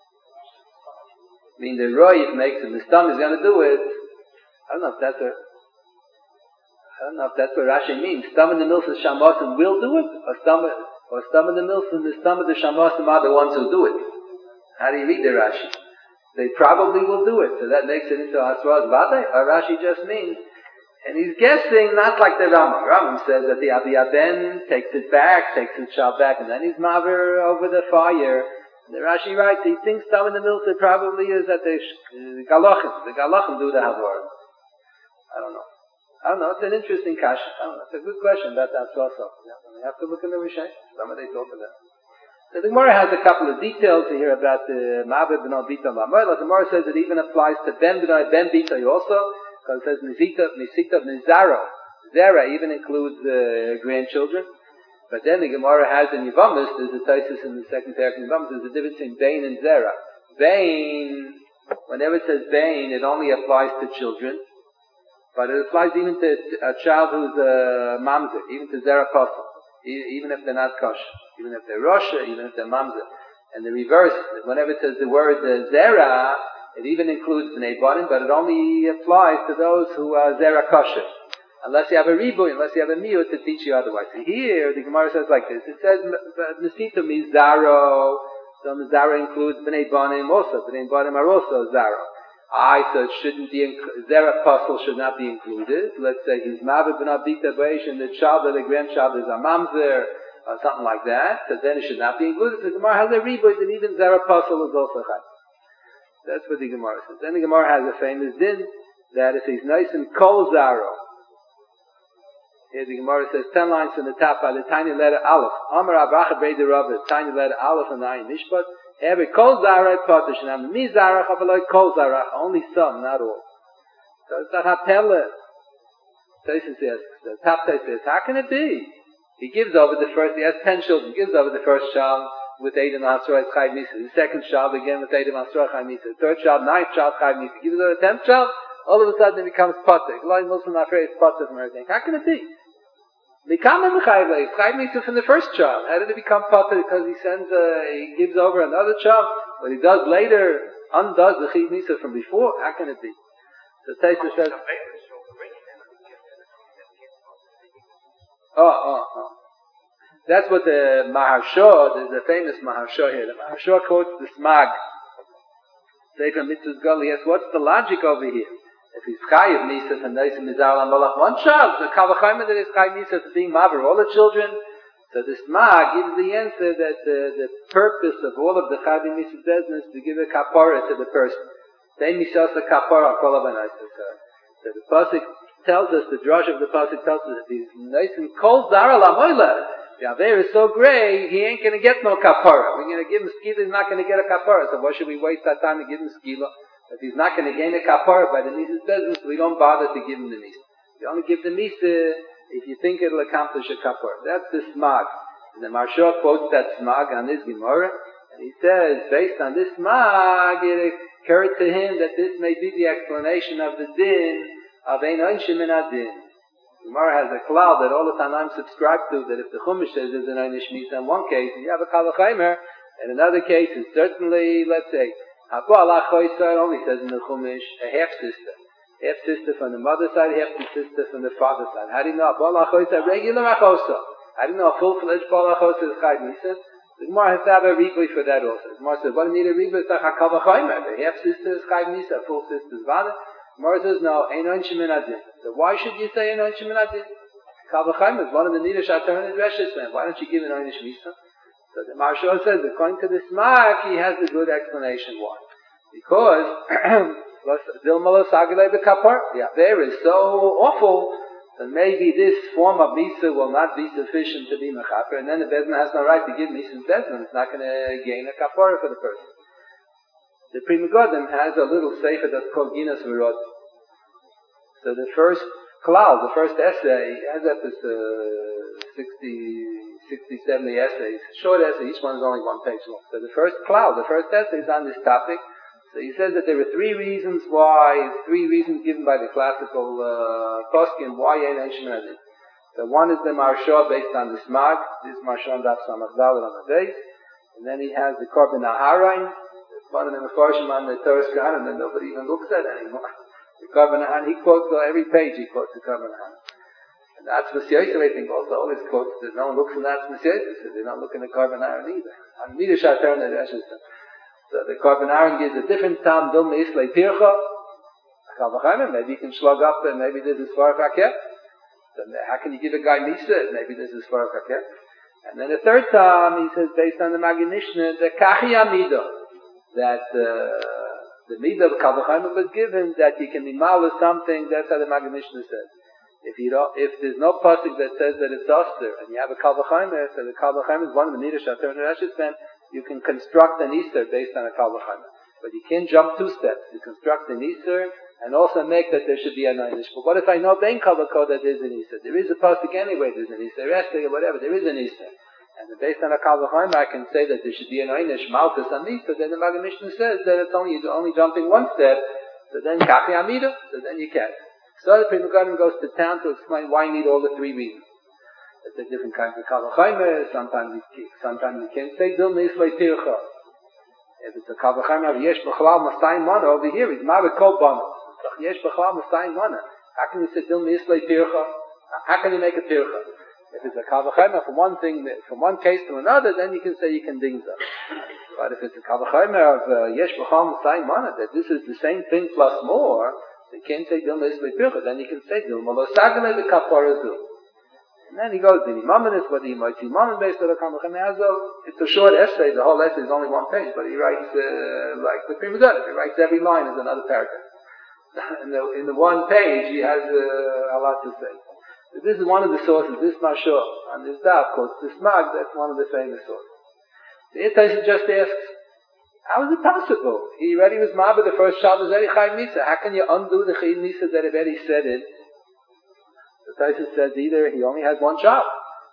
I mean, the Roy makes it. The Stam is going to do it. I don't know if that's a. I don't know if that's what Rashi means. Stam and the Milsa Shamasim will do it, or Stam or Stam and the Milsa and the Stam and the Shamasim are the ones who do it. How do you read the Rashi? They probably will do it, so that makes it into Asras Vade, or Rashi just means, and he's guessing not like the Rambam. Rambam says that the Abi Aben takes it back, takes his child back, and then he's maver over the fire. And the Rashi writes, he thinks down in the middle, it probably is that the uh, Galachim, the Galachim do the Havor. I don't know. I don't know, it's an interesting kasha. I don't know, it's a good question about that also. You have to look in the Rishay. Some of they talk about it. So the Gemara has a couple of details here about the Ma'aber B'nai Bita Ma'amoy. The Gemara says it even applies to Ben B'nai Ben Bita also, because it says Nizita, Nizita, Nizaro. Zera even includes uh, grandchildren. But then the Gemara has in Yevamos, there's a thesis in the second parak in Yevamos, there's a difference between Bain and Zera. Bain, whenever it says Bain, it only applies to children. But it applies even to a child who's a mamzer, even to Zera Kosel, even if they're not kosher, even if they're Rosha, even if they're mamzer. And the reverse, whenever it says the word uh, Zera, it even includes Bnei Banim, but it only applies to those who are Zera kosher. Unless you have a ribu, unless you have a miut to teach you otherwise. So here, the Gemara says like this, it says, Nesita Mizaro, so Mizaro includes Bnei Banim also, Bnei Banim are also Zaro. I, so it shouldn't be, Zera Apostle should not be included. Let's say his Ma'aber B'nai Bita B'eish, and the child or the grandchild is a Mamzer, or something like that, so then it should not be included. So the Gemara has a reboot, and even Zera Apostle is also Chai. That's what the Gemara says. Then the Gemara has a famous din, that if he's nice and Kol Zaro, here the Gemara says, ten lines from the top by the tiny letter Aleph. Amar Abracha Breda Rabba, tiny letter Aleph and Ayin Mishpat. Every kol zarah potish, and mi zarah chavaloi kol zarah, only some, not all. So it's a hapela. Tosis says, the top says, how can it be? He gives over the first, he has ten children, he gives over the first child with Eidim Asroi Chai Misa, the second child again with Eidim Asroi Chai Misa, the third child, ninth child Chai Misa, gives over the tenth child, all of a sudden it becomes potish. Loi Muslim afraid it's potish from everything. How can it be? Become a Mechayvah, Chayv Misa from the first child. How did it become Pata? Because he sends, uh, he gives over another child. What he does later undoes the Chayv Misa from before. How can it be? So Taisa says, oh, oh, oh. That's what the Maharsha, there's a famous Maharsha here. The Maharsha quotes the Smag. Sefer Mitzvahs Gali. Yes, what's the logic over here? If he's chayiv misa for Neisim Mizar Lamalach, one child, the Kavachayim that is chayiv misa for being maver all the children. So the Smag gives the answer that the, the purpose of all of the chayiv misa business is to give a kapara to the person. They misas the kapara kolabanais. So the pasuk tells us, the drush of the pasuk tells us that he's Neisim Kol Zara Lamoila. The Aver is so great, he ain't going to get no kapara. We're going to give him skila, he's not going to get a kapara. So why should we waste that time to give him skila? If he's not going to gain a kapara by the Misa's business, we don't bother to give him the Misa. You only give the Misa if you think it'll accomplish a kapara. That's the Smag. And the Maharsha quotes that Smag on his Gemara, and he says, based on this Smag, it occurred to him that this may be the explanation of the din of Ein Onshim Min Adin. Gemara has a cloud that all the Tanaim subscribe to, that if the Chumash says there's an Einish Misa in one case, you have a Kavachaymer, and in other cases, certainly, let's say, Abu Allah Choysa only says in the Chumash, a half-sister. Half-sister from the mother's side, half-sister from the father's side. How do you know? Abu Allah Choysa, regular Achosa. How do you know a full-fledged Abu Allah Choysa is Chayv Misa? The Gemara has to have a rebui for that also. The Gemara says, what do you need a rebui? It's like a Kavachaymer. The half-sister is Chayv Misa, a full-sister is Vada. The Gemara says, no, Ein Onshim Min Adin. So why should you say Ein Onshim Min Adin? Kavachaymer is one of the Nidash Ataran and Reshis, man. Why don't you give an Einish Misa? So the Maharsha says, according to the Smag, he has a good explanation why. Because the Aver is so awful, that maybe this form of Misa will not be sufficient to be Mechaper, and then the Bezdin has no right to give Misa in Bezdin. It's not going to gain a Kapara for the person. The Pri Megadim has a little sefer that's called Ginas V'Rod. So the first cloud, the first essay, has up this uh, sixty, sixty, seventy essays, short essay, each one is only one page long. So the first cloud, the first essay is on this topic. So he says that there were three reasons why, three reasons given by the classical uh, poskim why Ein Onshim Min Adin. So one is the Maharsha based on the Smag, this Maharsha on Daf Samach Daled on the base, and then he has the Korban Aharain, one of the Mefarshim on the Torah Kohanim that nobody even looks at anymore. The Korban Aharain, he quotes uh, every page, he quotes the Korban Aharain. And the Atzmas Yosef, I think, also always quotes that no one looks in the Atzmas Yosef, so they don't look in the Korban Aharain either. On Midrash Ataran and Reshis. So the Korban Aaron gives a different tam dum islay pircha. Maybe you can slug up and maybe this is Svarach Haket. Then how can you give a guy Misa? Maybe this is Svarach Haket. And then the third time, he says, based on the Maggid Mishnah, the Kachi Amidah, that uh, the Midah of Kavachayim was given, that you can be mal with something, that's how the Maggid Mishnah says. If you don't, if there's no pasuk that says that it's Oster, and you have a Kavachayim, so the Kavachayim is one of the Midah Shater Nereshis, then you can construct an Easter based on a Kavachayim. But you can't jump two steps. You construct an Easter, and also make that there should be an Einish. But what if I know Ben Kavako that there's an Easter? There is a pasuk anyway, there's an Easter, Esther, or whatever, there is an Easter. And based on a Kavachayim, I can say that there should be an Einish, Malchus on Easter, then the Maggid Mishnah says that it's only, you're only jumping one step, so then Kachi Amida, so then you can. So the Pri Megadim goes to town to explain why you need all the three reasons. It's a different kind of Kavachayim, sometimes you, sometimes you can't say Dil Mislay Tircha. If it's a Kavachayim of Yesh B'chalal Masayim Mana, over here it's Mavet Kol Bana. Yesh B'chalal Masayim Mana. How can you say Dil Mislay Tircha? How can you make a Tircha? If it's a Kavachayim from one thing, from one case to another, then you can say you can ding them. But if it's a Kavachayim of uh, Yesh B'chalal Masayim Mana, that this is the same thing plus more, so you can't say Dil Mislay Tircha, then you can say Dil Malosagale the Kapara Dil. And then he goes, Bini Mamonis, whether he might see Mammon based on the Kamachim Hazel. It's a short essay, the whole essay is only one page, but he writes, uh, like the Pri Megadim, he writes every line as another paragraph. in, the, in the one page, he has uh, a lot to say. So this is one of the sources, this Mashur, and this Daf, quotes this Mag, that's one of the famous sources. The Itaisis just asks, how is it possible? He already was Mabba the first Shabbos, Eri Chai Misa. How can you undo the Chai Misa that already said it? The Taisus says either he only has one shot.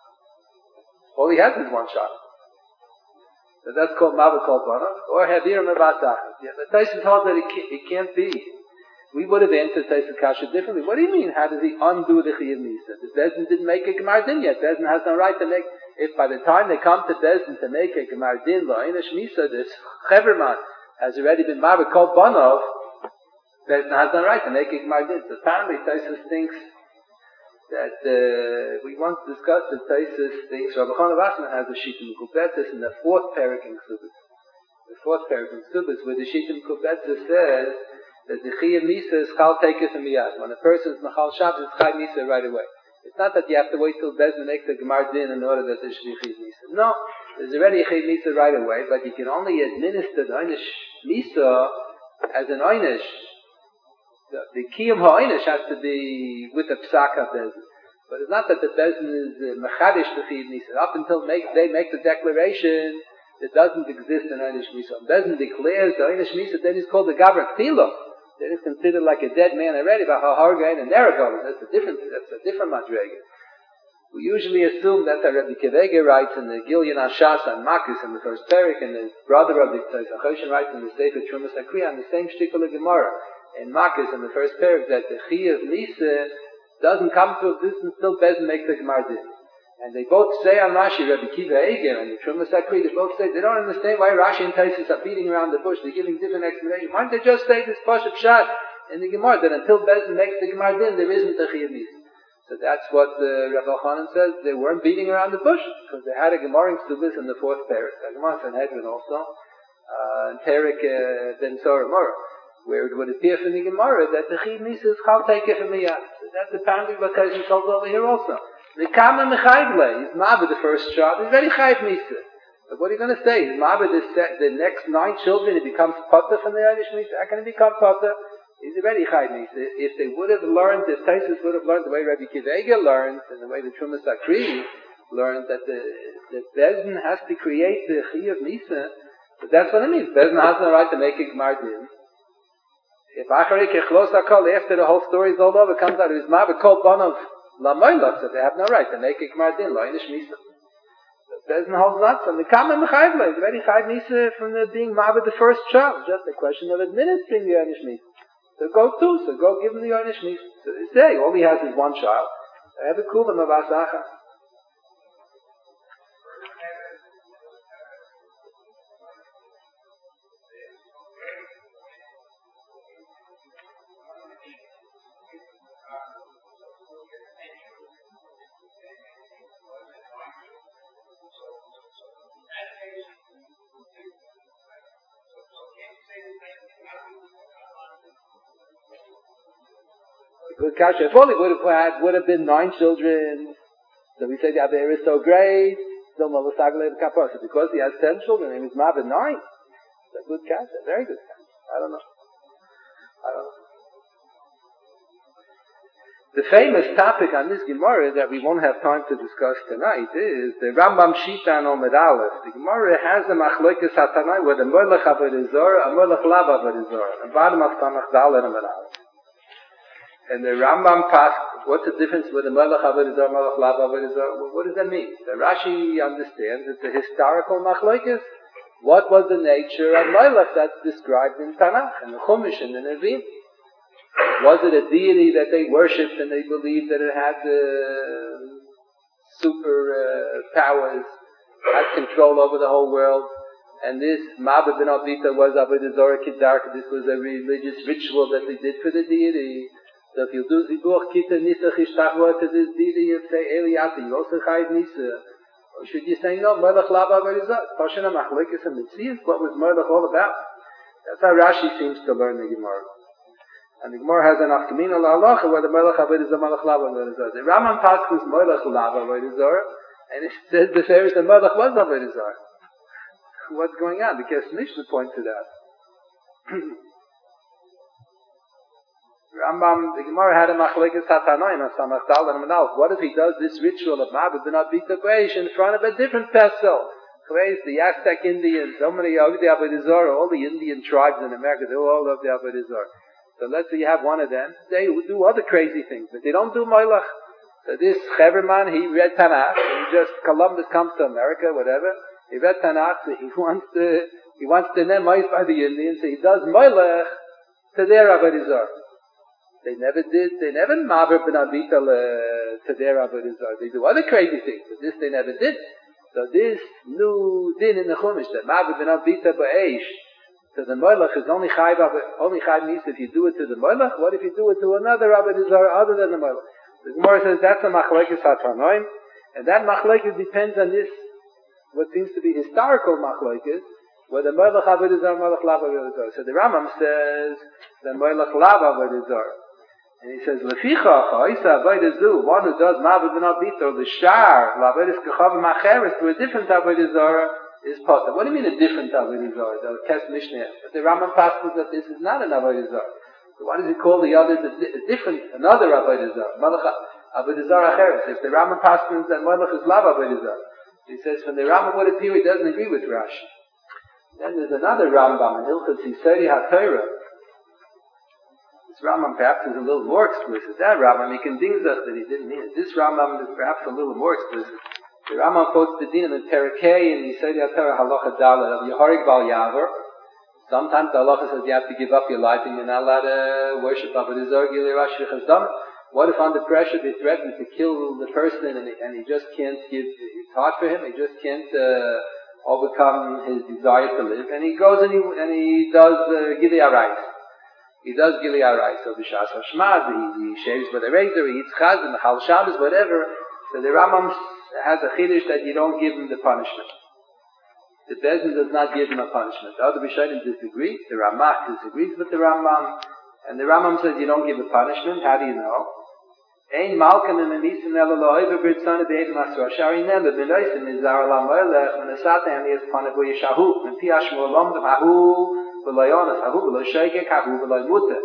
All he has is one shot. So that's called Mavet Kol Bana, or Havir Mevasach. Yeah, the Taisus holds that it can't, it can't be. We would have answered Taisus Kasha differently. What do you mean? How does he undo the Chiyuv Misa? The Bezdin didn't make a Gemar Din yet. Bezdin has no right to make. If by the time they come to Bezdin to make a Gemar Din, La'inish Misa, this Cheverman has already been Mavet Kol Bana. Bezdin has no right to make a Gemar Din. So apparently Taisus thinks that uh, we once discussed the Taisus things. Rabbi Chana Vassman has a Shittim Kubetzis in the fourth parak in Ksubis. The fourth parak in Ksubis, where the Shittim Kubetzis says that the Chiyuv Misa is Chal Teikis and Miyad. When a person is Machal Shabbos, it's Chai Misa right away. It's not that you have to wait till Bezdin makes the Gemar Din in order that there should be Chiyuv Misa. No, there's already a Chiyuv Misa right away, but you can only administer the Einish Misa as an Einish. The, the Kiyum Ha'inish has to be with the Psaka Bezdin. But it's not that the Bezdin is uh, Mechadish the Chiyuv Misa. Up until make, they make the declaration, it doesn't exist in Einish Misa. Bezdin declares the Einish Misa, then it's called the Gavra K'tilah. Then it's considered like a dead man already, by Ha'hargain and Neragol. That's a different, that's a different Madrega. We usually assume that the Rebbe Kevege writes in the Gilyon Ashas and Makis in the first parak, and the brother of the Tzais Achoshen writes in the Sefer Trumas Akriya on the same shtickle of Gemara. In Makis, in the first parak, that the Chiyuv Misa doesn't come to existence till Bezdin makes the Gemar Din. And they both say on Rashi, Rabbi Kiva Eger and the Trumas Akri, they both say they don't understand why Rashi and Taisus are beating around the bush. They're giving different explanations. Why don't they just say this Pashup Shad in the Gemara, that until Bezdin makes the Gemar Din, there isn't a Chiyuv Misa. So that's what uh, Rabbi Chanan says. They weren't beating around the bush, because they had a Gemara in Ksubis in the fourth parak. A Gemara in Sanhedrin also, uh, and Terik uh, Ben Sorah Morah, where it would appear from the Gemara that the Chiyuv Misa is Chal Teikeh from Miyad. So that's apparently what Taisus told over here also. The Kama Mechayvle, he's Mabed the first child, he's very Chayv Misa. But what are you going to say? He's Mabed the, the next nine children, he becomes Potter from the Einish Misa. How can he become Potter? He's already Chayv Misa. If they would have learned, if Taisus would have learned the way Rabbi Kivega learned, and the way the Trumas Akri learned, that the, the Bezdin has to create the Chiyuv Misa, but that's what it means. Bezdin has no right to make a Gemar Din. If Acharei Kechlos HaKol, after the whole story is all over, comes out, it's Mabed Kol Banav Lamoylach, so they have no right to make a Gemar Din, Lo Einish Misa. Bezdin holds not, so the Kama Mechayvle, it's already Chayv Misa from the being Mabed the first child. It's just a question of administering the Einish Misa. So go to, so go give him the Einish Misa. So they say, all he has is one child. I have a Kuvam of Asachas. good kasha. If only would have had, would have been nine children, so we say the Aver is so great, so Malasagle the Kapara. So because he has ten children, and he's Mabed nine, it's a good kasha, very good kasha. I don't know. I don't know. The famous topic on this Gemara that we won't have time to discuss tonight is the Rambam Shita and Omed Aleph. The Gemara has the Machlokes HaTanai where the Molech Avodah Zarah and Molech Lav Avodah Zarah, the bottom of Samach Dal and Omed Aleph. And the Rambam passed, what's the difference with the Molech Avodah Zarah, Molech Lav Avodah Zarah? Well, what does that mean? The Rashi understands it's a historical Machlokes. What was the nature of Molech that's described in Tanakh and the Chumash and the Nevi'im? Was it a deity that they worshipped and they believed that it had uh, super uh, powers, had control over the whole world? And this Mabed ben Avita was Avodah Zarah Kedarka. This was a religious ritual that they did for the deity. So if you do Zibuch Kita Nisa Chishtachwa to this deity, you say Eliata, you also Chayiv Nisa. Or should you say no, Melech Lava Avodah Zarah? Pashana Machlekes and Mitzias, what was Melech all about? That's how Rashi seems to learn the Gemara. And the Gemara has an afkamina la'alacha where the Melech Avodah Zarah, Melech Lav Avodah Zarah. The Rambam Paschus Melech Lav Avodah Zarah, and it says the fair is the Melech was Avodah Zarah. What's going on? The Kes Mishnah points it out. Rambam, the Gemara had a Machlekes HaTanoim on Samach Dal and Manal. What if he does this ritual of Mabed ben Avita Beish in front of a different pesel? The Aztec Indians, so many of the Avodah Zarah, all the Indian tribes in America, they all love the Avodah Zarah. So let's say you have one of them, they do other crazy things, but they don't do Moilach. So this Cheverman, he read Tanakh, he just, Columbus comes to America, whatever, he read Tanakh, so he wants to, he wants to name Mois by the Indians, so he does Moilach to their Avodah Zarah. They never did, they never Maber ben Avita to their Avodah Zarah. They do other crazy things, but this they never did. So this new din in the Chumash, that Maber ben Avita ba'esh, so the Molech is only Chayv, only Chayv means if you do it to the Molech. What if you do it to another Avodah Zarah other than the Molech? The Gemara says that's a Machlekes HaTanoim, and that Machlekes depends on this, what seems to be historical Machlekes, where the Molech Avodah Zarah, Molech Lav Avodah Zarah. So the Rambam says the Molech Lav Avodah Zarah, and he says Leficha Cha'isa Avodah Zu, one who does Mabed ben Avita or the Shar Lavedes Kechav Macheres to a different Avodah Zarah is potter. What do you mean a different Avodah Zarah? The Kes Mishnah. But the Rambam passes that this is not an Avodah Zarah. So why does he call the others a, di- a different, another Avodah Zarah? Malach Avodah Zarah Acheres. If the Rambam passes that Malach is Lav Avodah Zarah. So he says, when the Rambam would appear, he doesn't agree with Rashi. Then there's another Rambam in Hilchos Yisodi HaTorah. This Rambam perhaps is a little more explicit. That Rambam, he can ding that he didn't mean it. This Rambam is perhaps a little more explicit. The Rambam quotes the din in Perekei and Yisodi HaTorah Halacha Dalet of Yehorig Bal Yaver. Sometimes the halacha says you have to give up your life and you're not allowed to worship Avodah Zarah Gilei Rashi Chazdam. What if under pressure they threaten to kill the person and he, and he just can't give, it's hard for him, he just can't uh, overcome his desire to live, and he goes and he, and he does uh, Gilei Arais. He does Gilei Arais, so B'Shas HaShmaz, he, he shaves with a razor, he eats chaz and Chal Shabbos, whatever. So the Rambam has a chiddush that you don't give him the punishment. The Bezdin does not give him a punishment. The other Rishonim disagree. The Ramach disagrees with the Rambam. And the Rambam says you don't give a punishment. How do you know? Ein malkan and anisim ela lo'oiva b'ritzana be'ed masra shari neba b'noisim nizar ala mo'elech v'nesata hem yes panav v'yeshahu v'pi ashmu olam d'mahu v'loyonas hahu v'lo'shoigek hahu v'lo'ymutah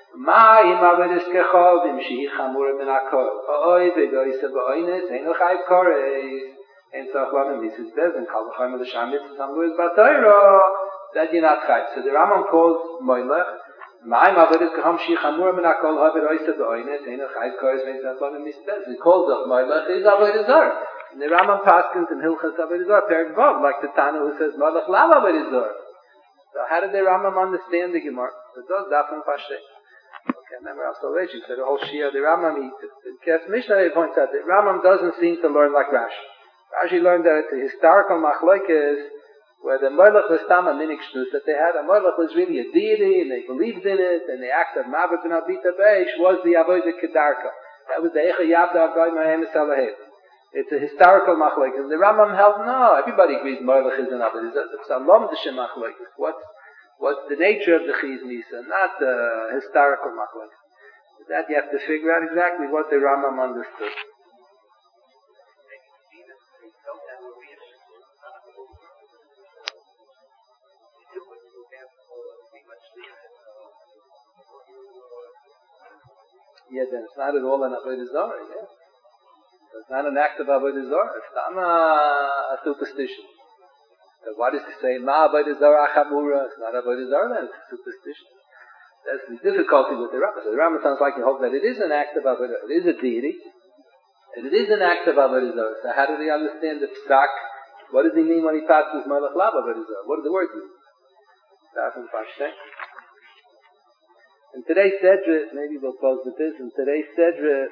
Ma im avedes kechav im shehi chamur min hakol o'oi v'goyse v'oines ein l'chayv kores ein tzachlan and mitzvahs bezin kal v'chayim l'sham mitzvahs hamur is b'atoyro that you're not chayv. So the Rambam calls mo'elech Ma im avedes kechav shehi chamur min hakol ha v'goyse v'oines ein l'chayv kores ein tzachlan and mitzvahs. He calls up mo'elech is avodah zarah. And the Rambam paskins in Hilchas avodah zarah perik vav like the Tana who says mo'elech lav avodah zarah. So how did the Rambam understand the Gemara? So it does dafim pashteh. Okay, remember Asolaji said the whole Shia, the Rambam, he, the Mishnah points out that Rambam doesn't seem to learn like Rashi. Rashi learned that it's a historical machlokes where the Molech was tam a minik shtus, that they had, a Molech was really a deity, and they believed in it, and the act of Mabed ben Avita Beish was the Avodah Kedarka. That was the Echa Yavda Agoy Mahem Salahed. It's a historical machlokes, and the Rambam held, no, everybody agrees Molech is an Avodah. It's a Lom D'Shem machlokes. What's What's the nature of the Chiz Nisa, not the historical machlokes. that you have to figure out exactly what the Rambam understood. Yeah, then it's not at all an Avodah Zarah, yeah. It's not an act of Avodah Zarah. It's not a, a superstition. So what is to say, Ma Avodah Zarah Chamura? It's not Avodah Zarah, then it's a superstition. That's the difficulty with the Rambam. So the Rambam sounds like he holds that it is an act of Avodah Zarah. It is a deity, and it is an act of Avodah Zarah. So how do they understand the psak? What does he mean when he passes Melech Lav Avodah Zarah? What do the words mean? That's in Pashtek. In today's Sedra, maybe we'll close with this, in today's Sedra,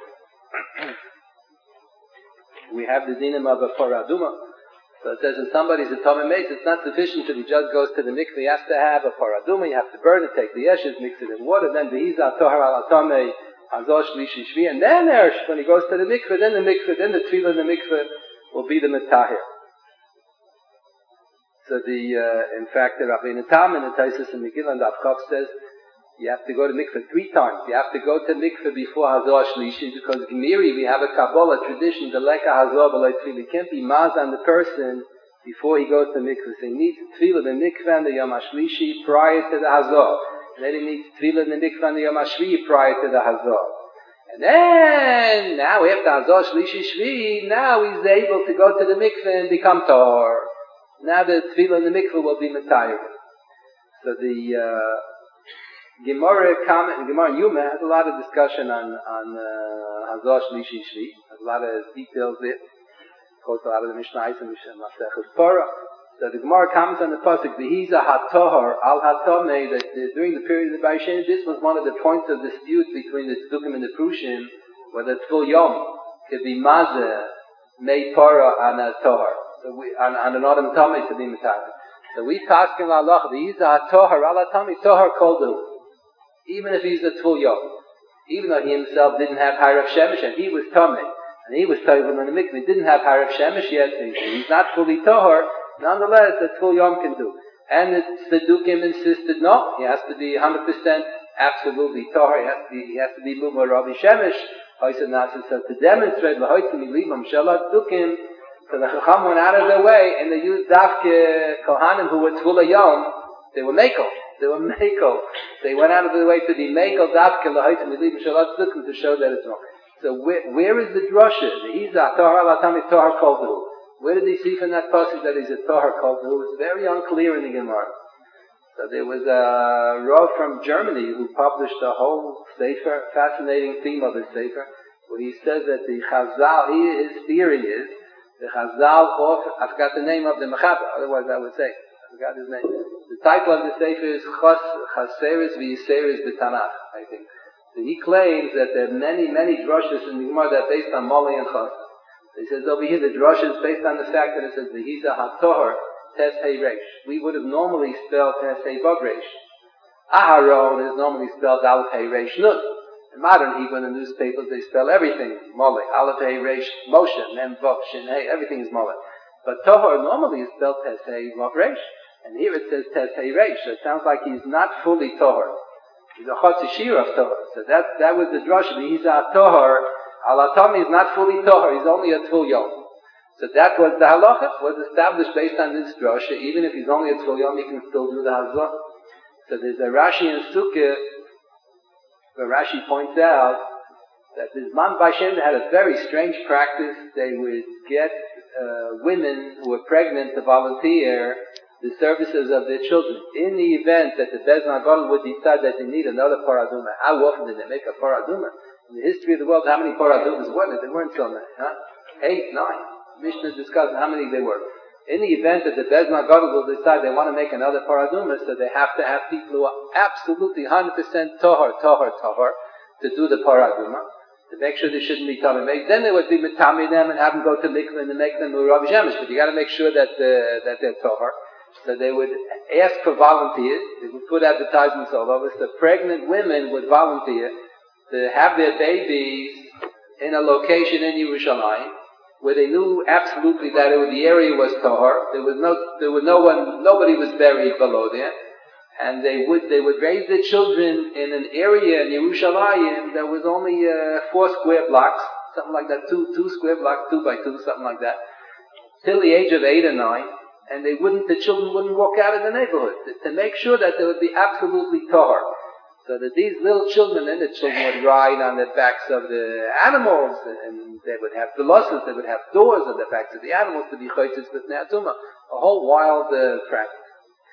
we have the dinim of a paraduma. So it says if somebody's a Tomei Meis, it's not sufficient that he just goes to the mikveh. He has to have a paraduma, you have to burn it, take the ashes, mix it in water, then behiza tohar al atamei, hazosh lishi shvi, and then Ersh, when he goes to the mikveh, then the mikveh, then the tefillah in the mikveh will be the metahir. So the, uh, in fact, the Rabbeinu Tam in the Taisus and Megillah and Avchav says, you have to go to mikveh three times. You have to go to mikveh before Hazor Shlishi, because Gemiri, we have a Kabbalah tradition, the Leka Hazor B'lai Tefillah. It can't be maz on the person before he goes to mikveh. So he needs Tefillah the mikveh and the Yom HaShlishi prior to the Hazor. And then he needs Tefillah the mikveh and the Yom HaShvi prior to the Hazor. And then, now after Hazor Shlishi Shvi, now he's able to go to the mikveh and become Tahor. Now the Tefillah in the mikveh will be Matayr. So the, uh, Gemara comment, Gemara Yuma has a lot of discussion on on Hazor Shlishi Shvi. Has a lot of details there. Quotes a lot of the Mishnah and Masechus Torah. So the Gemara comments on the pasuk V'hiza hatohar al hatomei, that during the period of the Baishen, this was one of the points of dispute between the Tzedukim and the Prushim, whether Tzvul Yom could be mazeh mei Torah on a tohar, so we on, on an autumn tomei to be mitayv. So we pass in la halach V'hiza hatohar al hatomei tohar koldu. Even if he's a Tzvul Yom, even though he himself didn't have Harav Shemesh, and he was Tomei, and he was Toivel in the mikveh, he didn't have Harav Shemesh yet, so he's not fully Tohar, nonetheless, the Tzvul Yom can do. And the Tzedukim insisted, no, he has to be one hundred percent absolutely Tohar, he has to be, he has to be Mumar Ravi Shemesh, so to demonstrate, L'hoitzim Yilibam Shalat Tzedukim, so the Chacham went out of their way, and they used Davke Kohanim who were Tzvul Yom, they were Mekel. They were Mekel. They went out of their way to be Mekel Davke L'hoitzim Yilibam Shalat Tzedukim to show that it's wrong. So where, where is the drasha? The Izah Tohar Latami Tohar Koldu. Where did he see from that passage that he's a Tohar Koldu? It's very unclear in the Gemara. So there was a Rav from Germany who published a whole sefer, fascinating theme of his sefer, where he says that the Chazal, he, his theory is, the Chazal of, I forgot the name of the Mechaber, otherwise I would say, I forgot his name. The title of the sefer is Chas, Chaseres V'Yiseres B'Tanach, I think. So he claims that there are many, many drushes in the Gemara that are based on Moli and Chas. He says over here the drush is based on the fact that it says V'Hiza HaTohar Tes Hei Reish. We would have normally spelled Tes Hei Vav Reish. Aharon is normally spelled Aleph Hei Reish Nun. In modern Hebrew, in the newspapers, they spell everything Moli. Aleph Hei Reish Moshe, Mem Vav Shin Hei, everything is Moli. But Tohar normally is spelled Tes Hei Vav Reish. And here it says Tes Hei Reish. So it sounds like he's not fully Tohar. He's a Chatzishir of Tohar. So that, that was the drush. He's a Tohar. Alatami is not fully Tohar. He's only a Tzvul Yom. So that was the halacha, was established based on this drasha. Even if he's only a Tzvul Yom, he can still do the Hazor. So there's a Rashi in Sukkah, where Rashi points out that the Zman Baishem had a very strange practice. They would get uh, women who were pregnant to volunteer the services of their children. In the event that the Beis Nagadol would decide that they need another paraduma, how often did they make a paraduma? In the history of the world, how many paradumas were there? There weren't so many, huh? Eight, nine. Mishnah discussed how many they were. In the event that the Beis Nagadol will decide they want to make another paraduma, so they have to have people who are absolutely one hundred percent tohar, tohar, tohar, to do the paraduma, to make sure they shouldn't be tamei meis. Then they would be mitami them and have them go to mikveh and make them Rav Shemesh. But you got to make sure that uh, that they're tohar. So they would ask for volunteers. They would put advertisements all over. So pregnant women would volunteer to have their babies in a location in Yerushalayim where they knew absolutely that it was, the area was Tohar. There was no, there was no one, nobody was buried below there. and they would they would raise their children in an area in Yerushalayim that was only uh, four square blocks, something like that, two two square blocks, two by two, something like that, till the age of eight or nine, and they wouldn't, the children wouldn't walk out of the neighborhood to, to make sure that they would be absolutely tahor. So that these little children and the children would ride on the backs of the animals, and they would have velocities, they would have doors on the backs of the animals to be choitzes with ne'atuma. A whole wild uh, practice.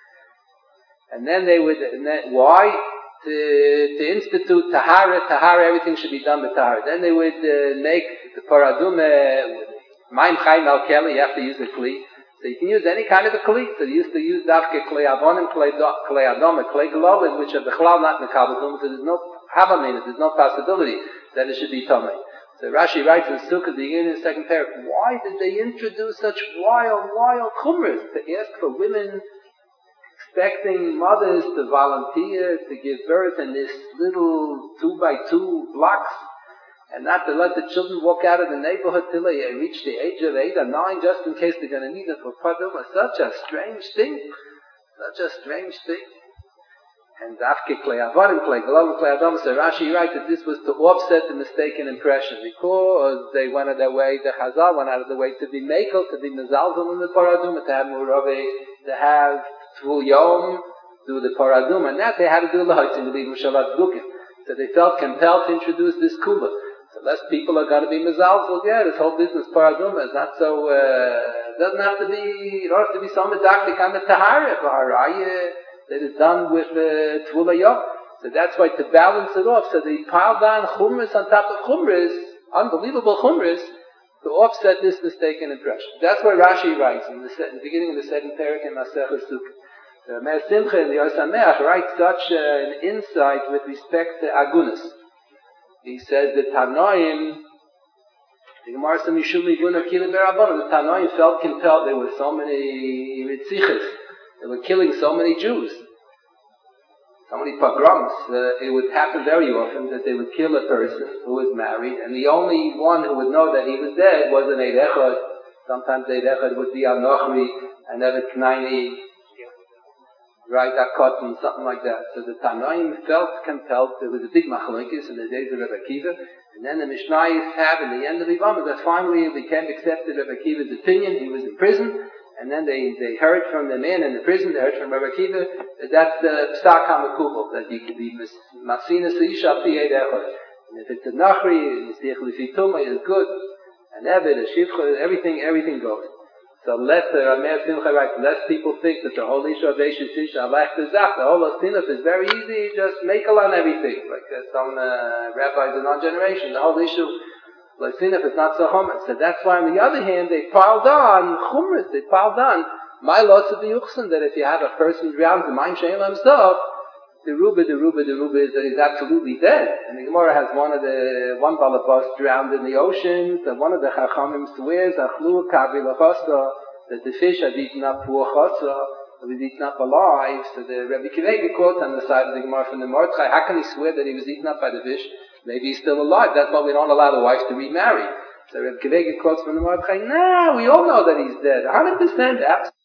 And then they would, and then, why? To, to institute tahara, tahara, everything should be done with tahara. Then they would uh, make the paradume, maim chaim al keli, you have to use a kli. So you can use any kind of a kli. So they used to use dafke klei avonim, klei adom, klei glolim, which are bechlal not mekabel, so there's no havamin, there's no possibility that it should be tomei. So Rashi writes in Sukkah, the beginning of the second paragraph, why did they introduce such wild, wild chumras to ask for women, expecting mothers to volunteer to give birth in this little two by two blocks, and not to let the children walk out of the neighborhood till they reach the age of eight or nine, just in case they're going to need it for paduma? Such a strange thing. Such a strange thing. And Dafke Klei Avodim, Klei Glolim, Klei Adom, so Rashi writes that this was to offset the mistaken impression, because they went out of their way, the Chazal went out of their way to be makel, to be mezalzel in the paraduma, to have murave, to have Tvul Yom, do the paraduma, and that they had to do the Haitzim, to be Mushavat Dukim. So they felt compelled to introduce this kuba. So less people are going to be mezalzel. Yeah, this whole business paraduma is not so, uh, doesn't have to be, you don't have to be so medactic on the tahara, v'haraya, that is done with uh, Tvul Yom. So that's why to balance it off, so they piled on chumras on top of chumras, unbelievable chumras, to offset this mistaken impression. That's why Rashi writes in the, in the beginning of the second parak in Masechah Sukkah. The Meir Simcha in the Or Sameach writes such uh, an insight with respect to agunas. He says that Tanoim, the Gemara says Mishum Iguna Kila Berabbanan, the Tanoim felt compelled. There were so many ritziches. They were killing so many Jews. So many pogroms. Uh, it would happen very often that they would kill a person who was married, and the only one who would know that he was dead was an Eid Echad. Sometimes Eid Echad would be Al-Nochri, and Evet Knaini, right, Akotim, something like that. So the Tanoim felt compelled. There was a big machlokes in the days of Rebbe Akiva, and then the Mishnayos have in the end of the Yibam that finally it became accepted Rebbe Akiva's opinion. He was in prison, and then they, they heard from the man in the prison, they heard from Rebbe Akiva, that that's the Psak HaMekubal, that you could be Masinas Isha Pi Eid Echad. And if it's a Nachri, Mistich Lifi Tumah is good, and Eved, a Shivcha, everything, everything goes. So less, uh, Meir Simcha writes, less people think that the whole issue of Eishes Isha, Alech Tezach, the whole Sinuf is very easy, just make a on everything. Like uh, some uh, rabbis in our generation, the whole issue, like Sinuf is not so hummus. So that's why on the other hand, they piled on Chumras, they piled on my lots of the Yuchsin, that if you have a person drowned in Maim Shein himself, the Ruba, the Ruba, the Ruba is that he's absolutely dead. And the Gemara has one of the, one balabas drowned in the oceans, and one of the Chachamim swears, Achlu Kavi Lachasa, that the fish had eaten up poor Chasa, it was eaten up alive. So the Rebbe Kivega quotes on the side of the Gemara from the Mordechai, how can he swear that he was eaten up by the fish? Maybe he's still alive. That's why we don't allow the wives to remarry. So Rebbe Kivega quotes from the Mordechai, no, we all know that he's dead. one hundred percent absolutely.